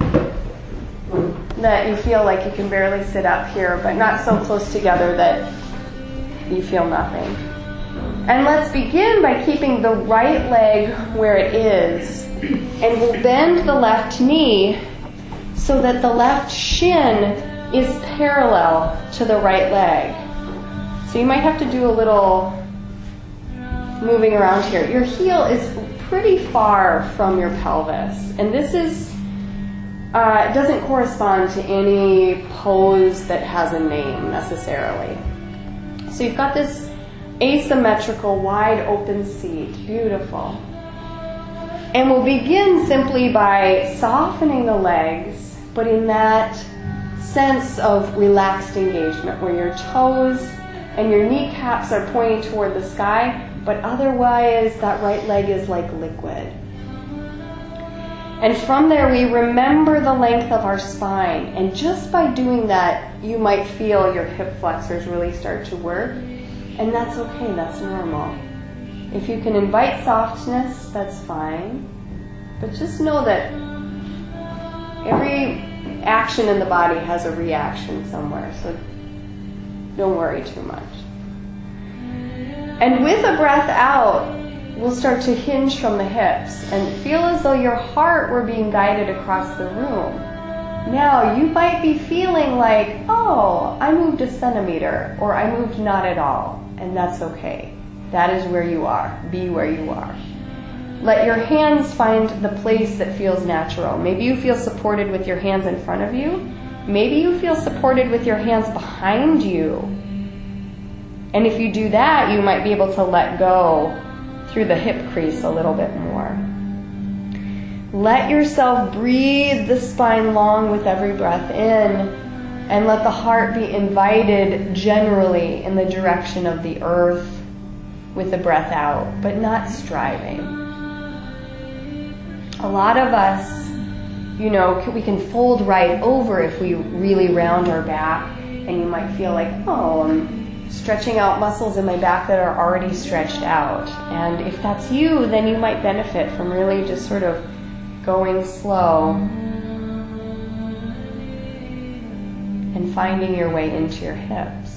that you feel like you can barely sit up here, but not so close together that you feel nothing. And let's begin by keeping the right leg where it is. And we'll bend the left knee so that the left shin is parallel to the right leg. So you might have to do a little moving around here. Your heel is pretty far from your pelvis. And this is, uh, doesn't correspond to any pose that has a name necessarily. So you've got this asymmetrical, wide open seat. Beautiful. And we'll begin simply by softening the legs, but in that sense of relaxed engagement where your toes and your kneecaps are pointing toward the sky, but otherwise that right leg is like liquid. And from there, we remember the length of our spine. And just by doing that, you might feel your hip flexors really start to work. And that's okay, that's normal. If you can invite softness, that's fine. But just know that every action in the body has a reaction somewhere. So don't worry too much. And with a breath out, we'll start to hinge from the hips and feel as though your heart were being guided across the room. Now, you might be feeling like, oh, I moved a centimeter, or I moved not at all, and that's okay. That is where you are. Be where you are. Let your hands find the place that feels natural. Maybe you feel supported with your hands in front of you. Maybe you feel supported with your hands behind you. And if you do that, you might be able to let go through the hip crease a little bit more. Let yourself breathe the spine long with every breath in, and let the heart be invited generally in the direction of the earth with the breath out, but not striving. A lot of us, you know, we can fold right over if we really round our back, and you might feel like, oh, I'm stretching out muscles in my back that are already stretched out. And if that's you, then you might benefit from really just sort of going slow and finding your way into your hips.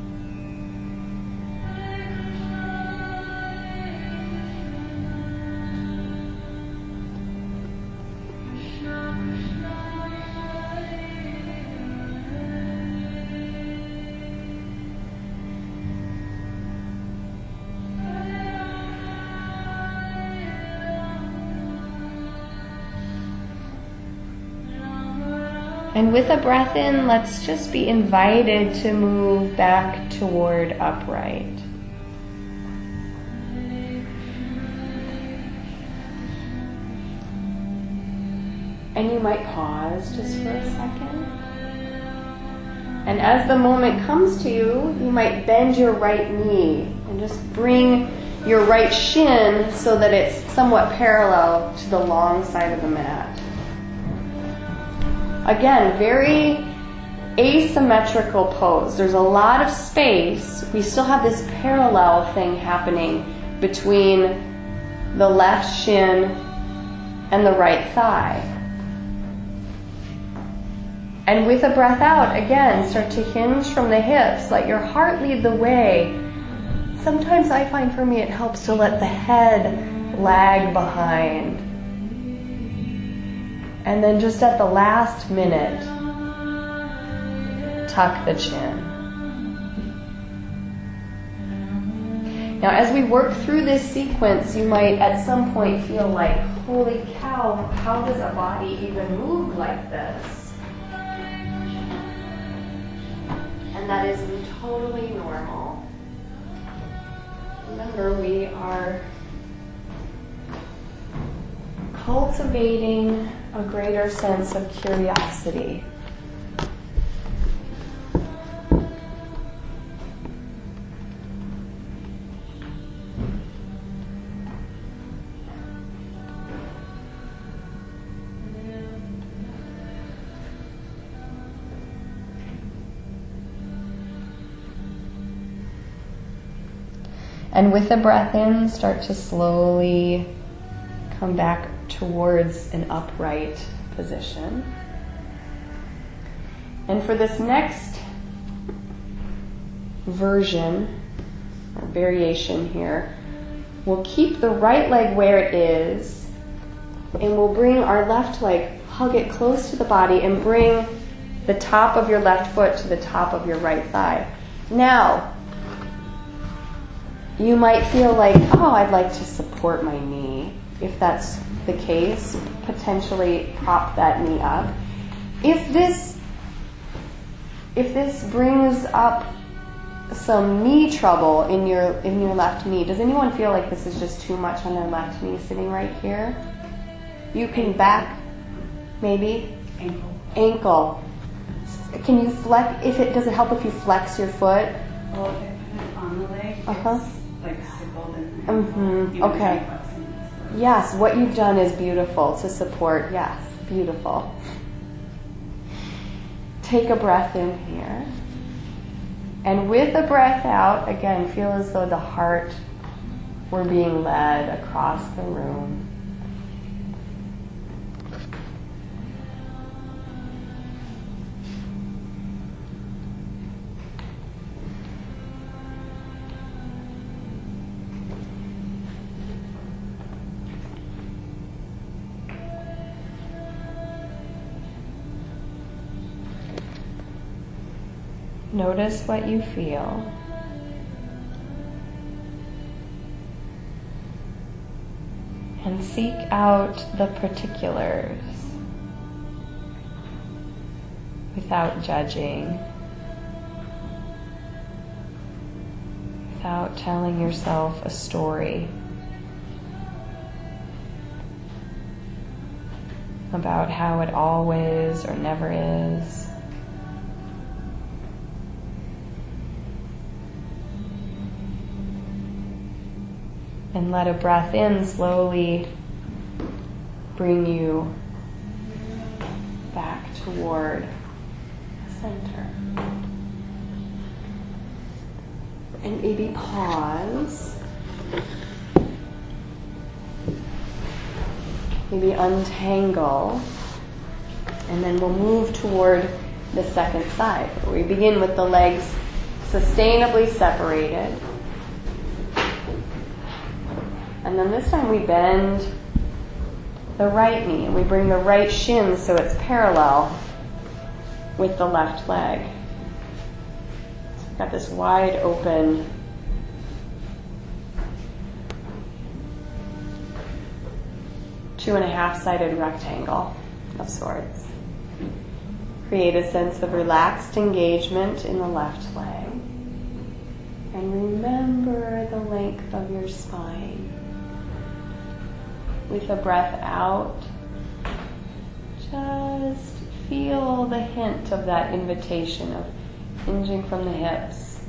And with a breath in, let's just be invited to move back toward upright. And you might pause just for a second. And as the moment comes to you, you might bend your right knee and just bring your right shin so that it's somewhat parallel to the long side of the mat. Again, very asymmetrical pose. There's a lot of space. We still have this parallel thing happening between the left shin and the right thigh. And with a breath out, again, start to hinge from the hips. Let your heart lead the way. Sometimes I find for me it helps to let the head lag behind. And then just at the last minute, tuck the chin. Now, as we work through this sequence, you might at some point feel like, holy cow, how does a body even move like this? And that is totally normal. Remember, we are cultivating a greater sense of curiosity. And with the breath in, start to slowly come back towards an upright position. And for this next version, or variation here, we'll keep the right leg where it is, and we'll bring our left leg, hug it close to the body, and bring the top of your left foot to the top of your right thigh. Now, you might feel like, oh, I'd like to support my knee. If that's the case, potentially prop that knee up. If this, if this brings up some knee trouble in your in your left knee, does anyone feel like this is just too much on their left knee sitting right here? You can back, maybe Ankle. Ankle. Can you flex? If it does it help if you flex your foot? Well, if I put it on the leg, Uh huh. it's like sickled and Mm-hmm. Okay. Yes, what you've done is beautiful to support. Yes, beautiful. Take a breath in here. And with a breath out, again, feel as though the heart were being led across the room. Notice what you feel. And seek out the particulars without judging, without telling yourself a story about how it always or never is. And let a breath in slowly bring you back toward the center. And maybe pause. Maybe untangle. And then we'll move toward the second side. We begin with the legs sustainably separated. And then this time we bend the right knee and we bring the right shin so it's parallel with the left leg. So we've got this wide open two and a half sided rectangle of sorts. Create a sense of relaxed engagement in the left leg. And remember the length of your spine. With a breath out, just feel the hint of that invitation of hinging from the hips,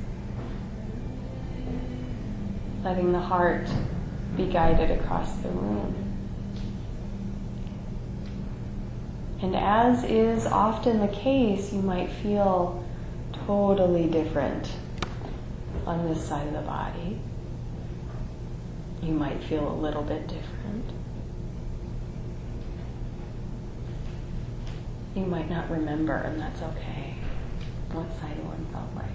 letting the heart be guided across the room. And as is often the case, you might feel totally different on this side of the body. You might feel a little bit different. You might not remember, and that's okay, what side one felt like.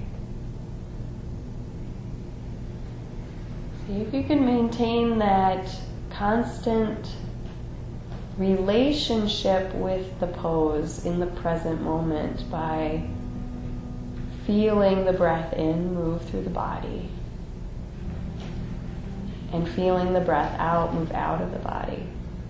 See if you can maintain that constant relationship with the pose in the present moment by feeling the breath in move through the body and feeling the breath out move out of the body.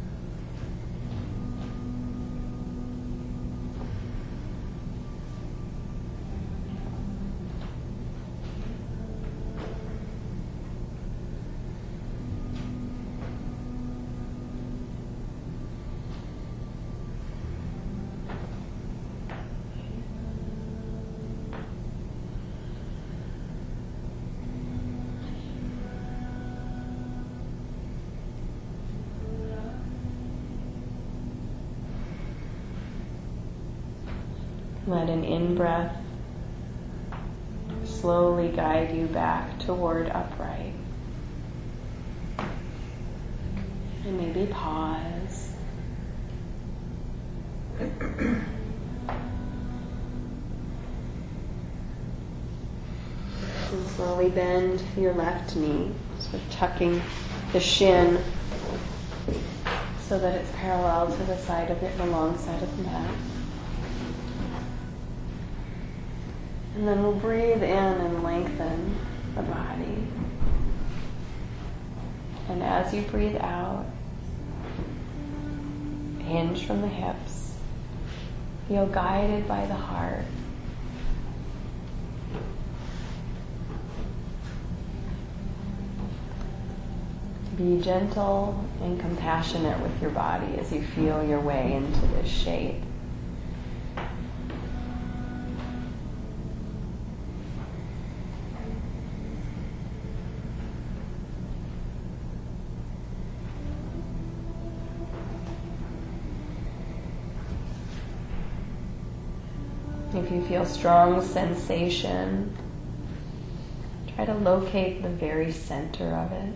Let an in-breath slowly guide you back toward upright. And maybe pause. And slowly bend your left knee, sort of tucking the shin so that it's parallel to the side of it, the long side of the mat. And then we'll breathe in and lengthen the body. And as you breathe out, hinge from the hips. Feel guided by the heart. Be gentle and compassionate with your body as you feel your way into this shape. If you feel strong sensation, try to locate the very center of it.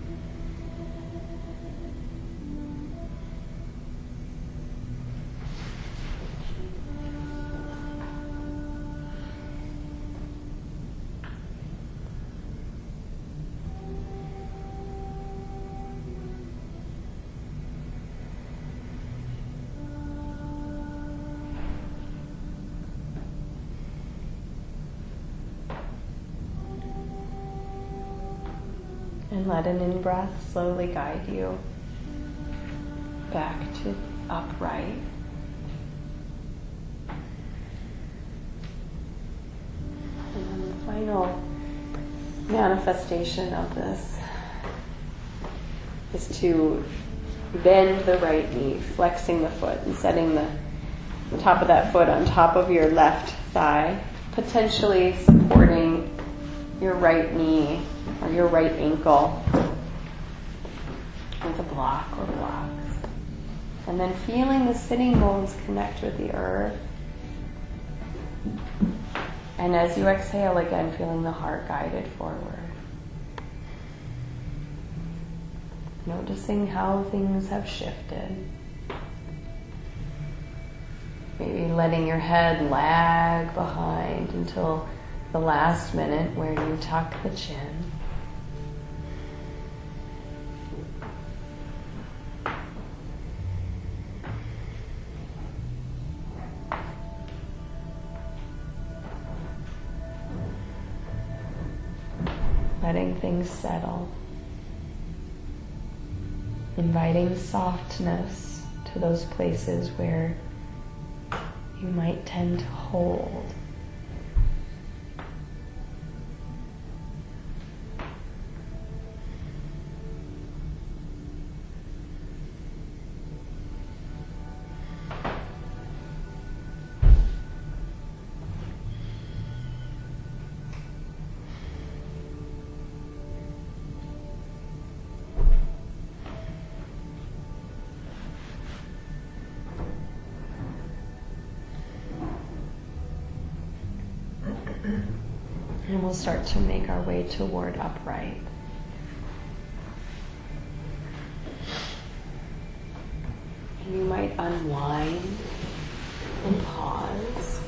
And let an in-breath slowly guide you back to upright. And then the final manifestation of this is to bend the right knee, flexing the foot and setting the, the top of that foot on top of your left thigh, potentially supporting your right knee or your right ankle with a block or blocks. And then feeling the sitting bones connect with the earth. And as you exhale again, feeling the heart guided forward. Noticing how things have shifted. Maybe letting your head lag behind until the last minute where you tuck the chin. Letting things settle. Inviting softness to those places where you might tend to hold. And we'll start to make our way toward upright. And you might unwind and pause.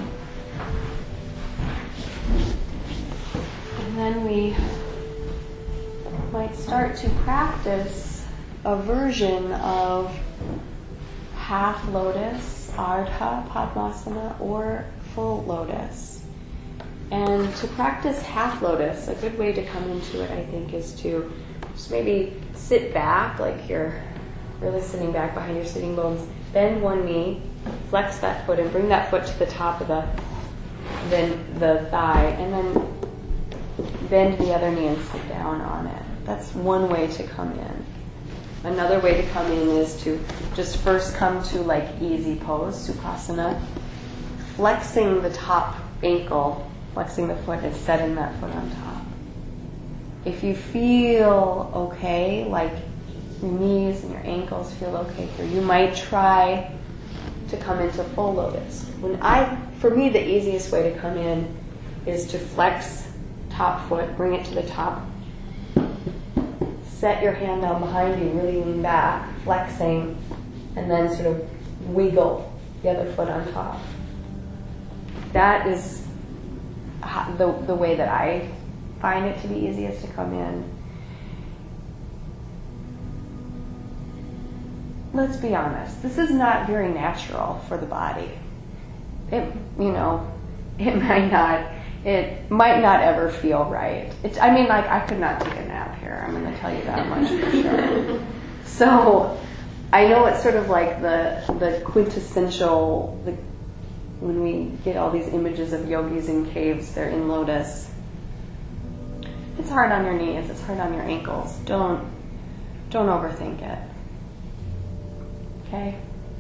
And then we might start to practice a version of half lotus, Ardha Padmasana, or full lotus. And to practice half lotus, a good way to come into it, I think, is to just maybe sit back, like you're really sitting back behind your sitting bones. Bend one knee, flex that foot, and bring that foot to the top of the, then the thigh, and then bend the other knee and sit down on it. That's one way to come in. Another way to come in is to just first come to like easy pose, Sukhasana, flexing the top ankle. Flexing the foot is setting that foot on top. If you feel okay, like your knees and your ankles feel okay here, you might try to come into full lotus. When I, for me, the easiest way to come in is to flex top foot, bring it to the top, set your hand down behind you, really lean back, flexing, and then sort of wiggle the other foot on top. That is The, the way that I find it to be easiest to come in. Let's be honest, this is not very natural for the body. It, you know, it might not, it might not ever feel right. It's, I mean, like, I could not take a nap here, I'm going to tell you that much for sure. So, I know it's sort of like the, the quintessential, the when we get all these images of yogis in caves, they're in lotus. It's hard on your knees, it's hard on your ankles. Don't, don't overthink it. Okay?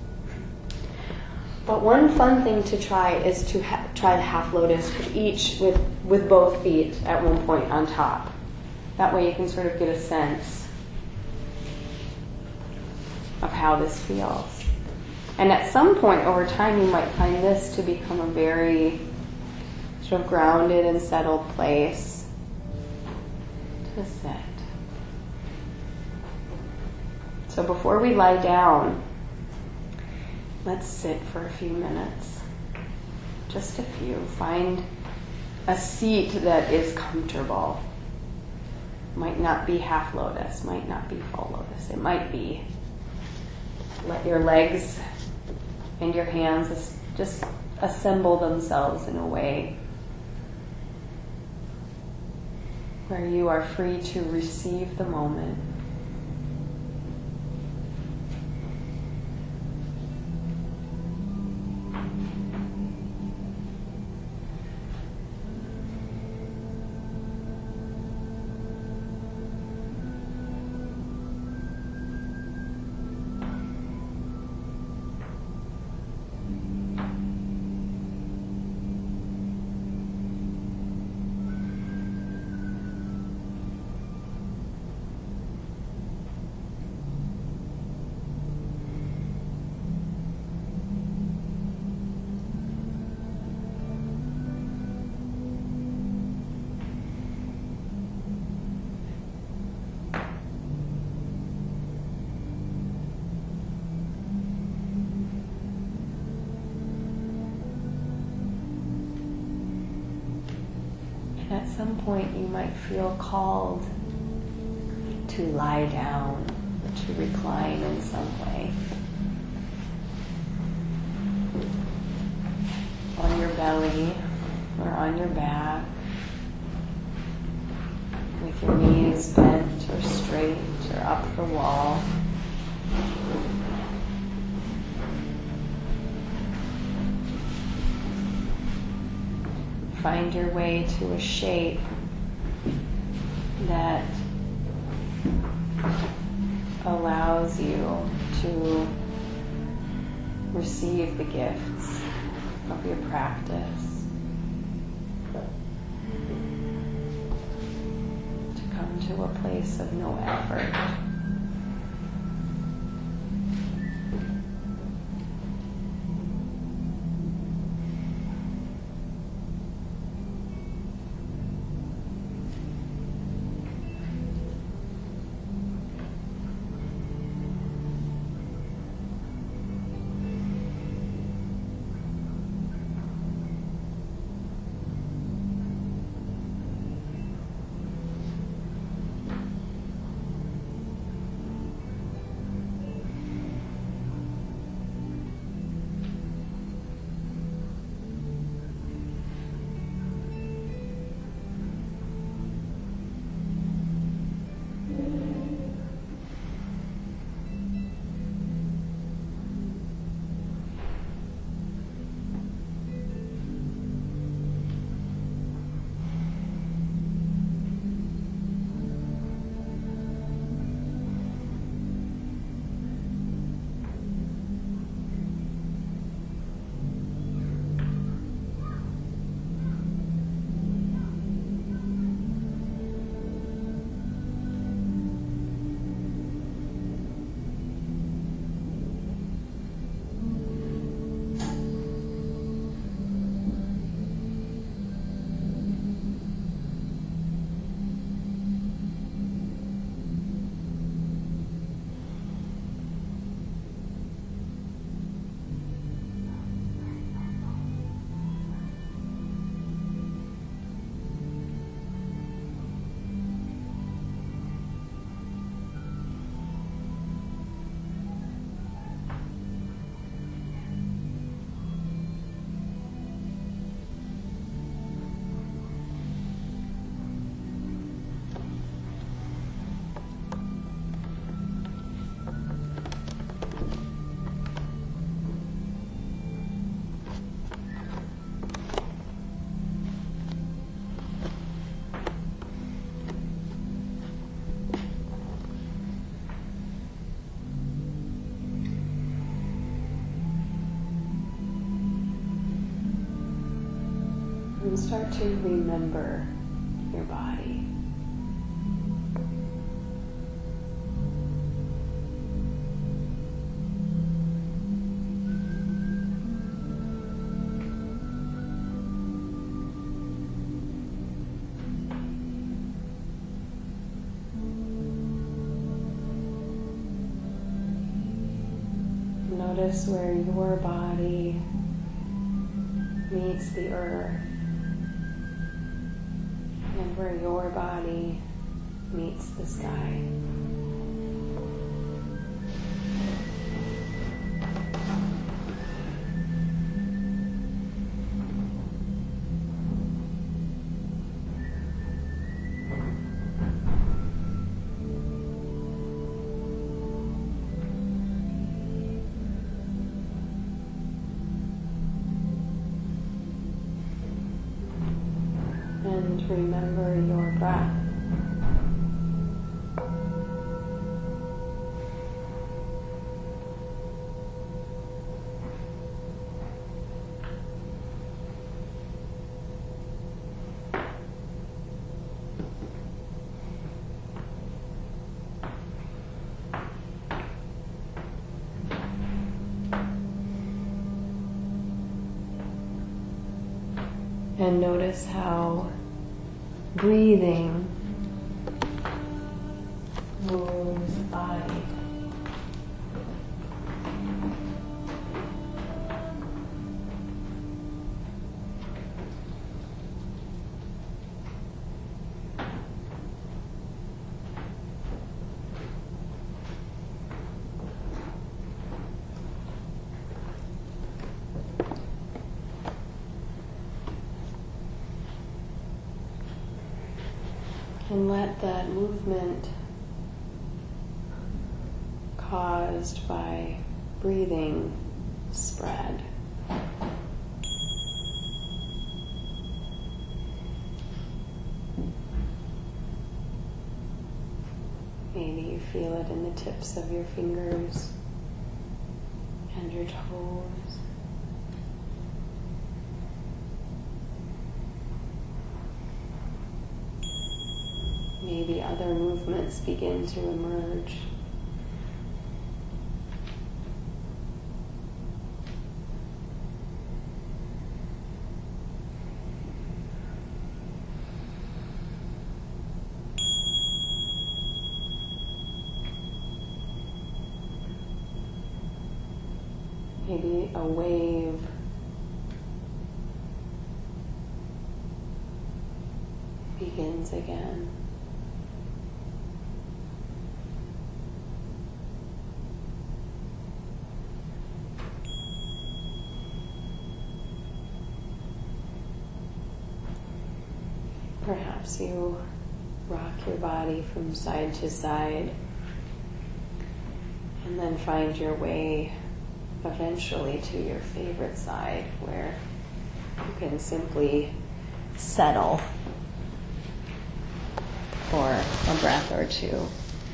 But one fun thing to try is to ha- try the half lotus with each, with, with both feet at one point on top. That way you can sort of get a sense of how this feels. And at some point over time, you might find this to become a very sort of grounded and settled place to sit. So before we lie down, let's sit for a few minutes. Just a few. Find a seat that is comfortable. Might not be half lotus, might not be full lotus. It might be. Let your legs and your hands just assemble themselves in a way where you are free to receive the moment. At some point you might feel called to lie down, or to recline in some way. On your belly or on your back, with your knees bent or straight or up the wall. Find your way to a shape that allows you to receive the gifts of your practice, to come to a place of no effort. And start to remember your body. Notice where your body meets the earth and where your body meets the sky. And remember your breath. And notice how breathing moves the body. And let that movement caused by breathing spread. Maybe you feel it in the tips of your fingers and your toes. Maybe other movements begin to emerge. Maybe a wave begins again. Perhaps you rock your body from side to side and then find your way eventually to your favorite side where you can simply settle for a breath or two.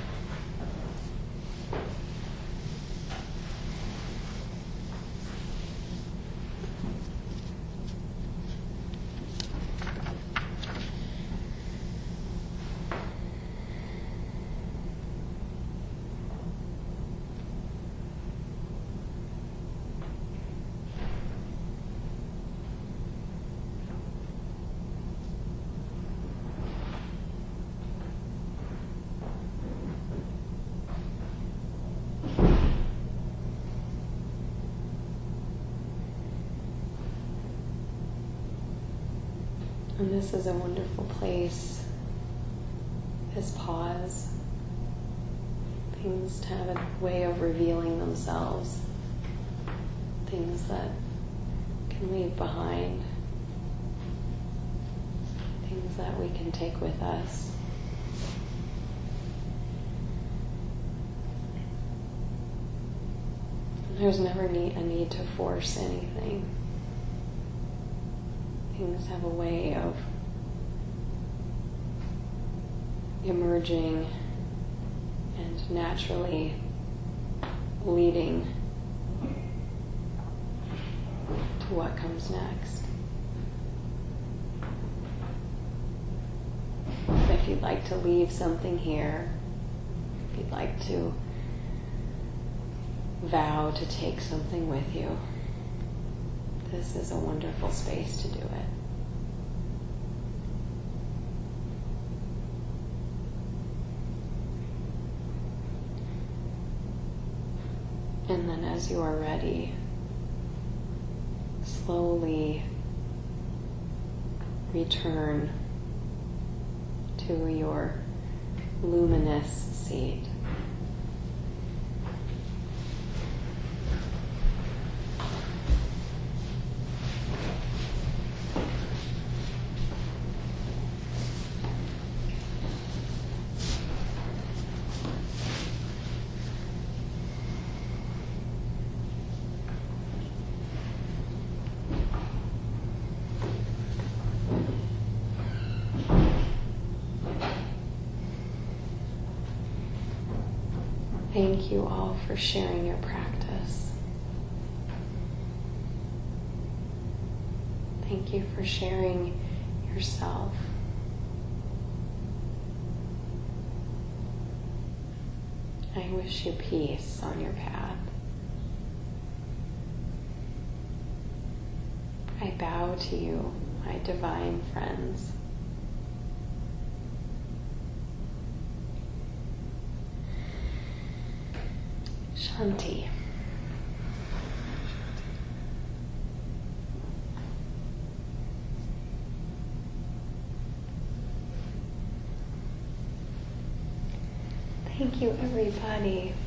And this is a wonderful place, this pause. Things have a way of revealing themselves. Things that can leave behind. Things that we can take with us. There's never need, a need to force anything. Things have a way of emerging and naturally leading to what comes next. If you'd like to leave something here, if you'd like to vow to take something with you, this is a wonderful space to do it. And then as you are ready, slowly return to your luminous seat. Thank you all for sharing your practice. Thank you for sharing yourself. I wish you peace on your path. I bow to you, my divine friends. Shanti. Thank you, everybody.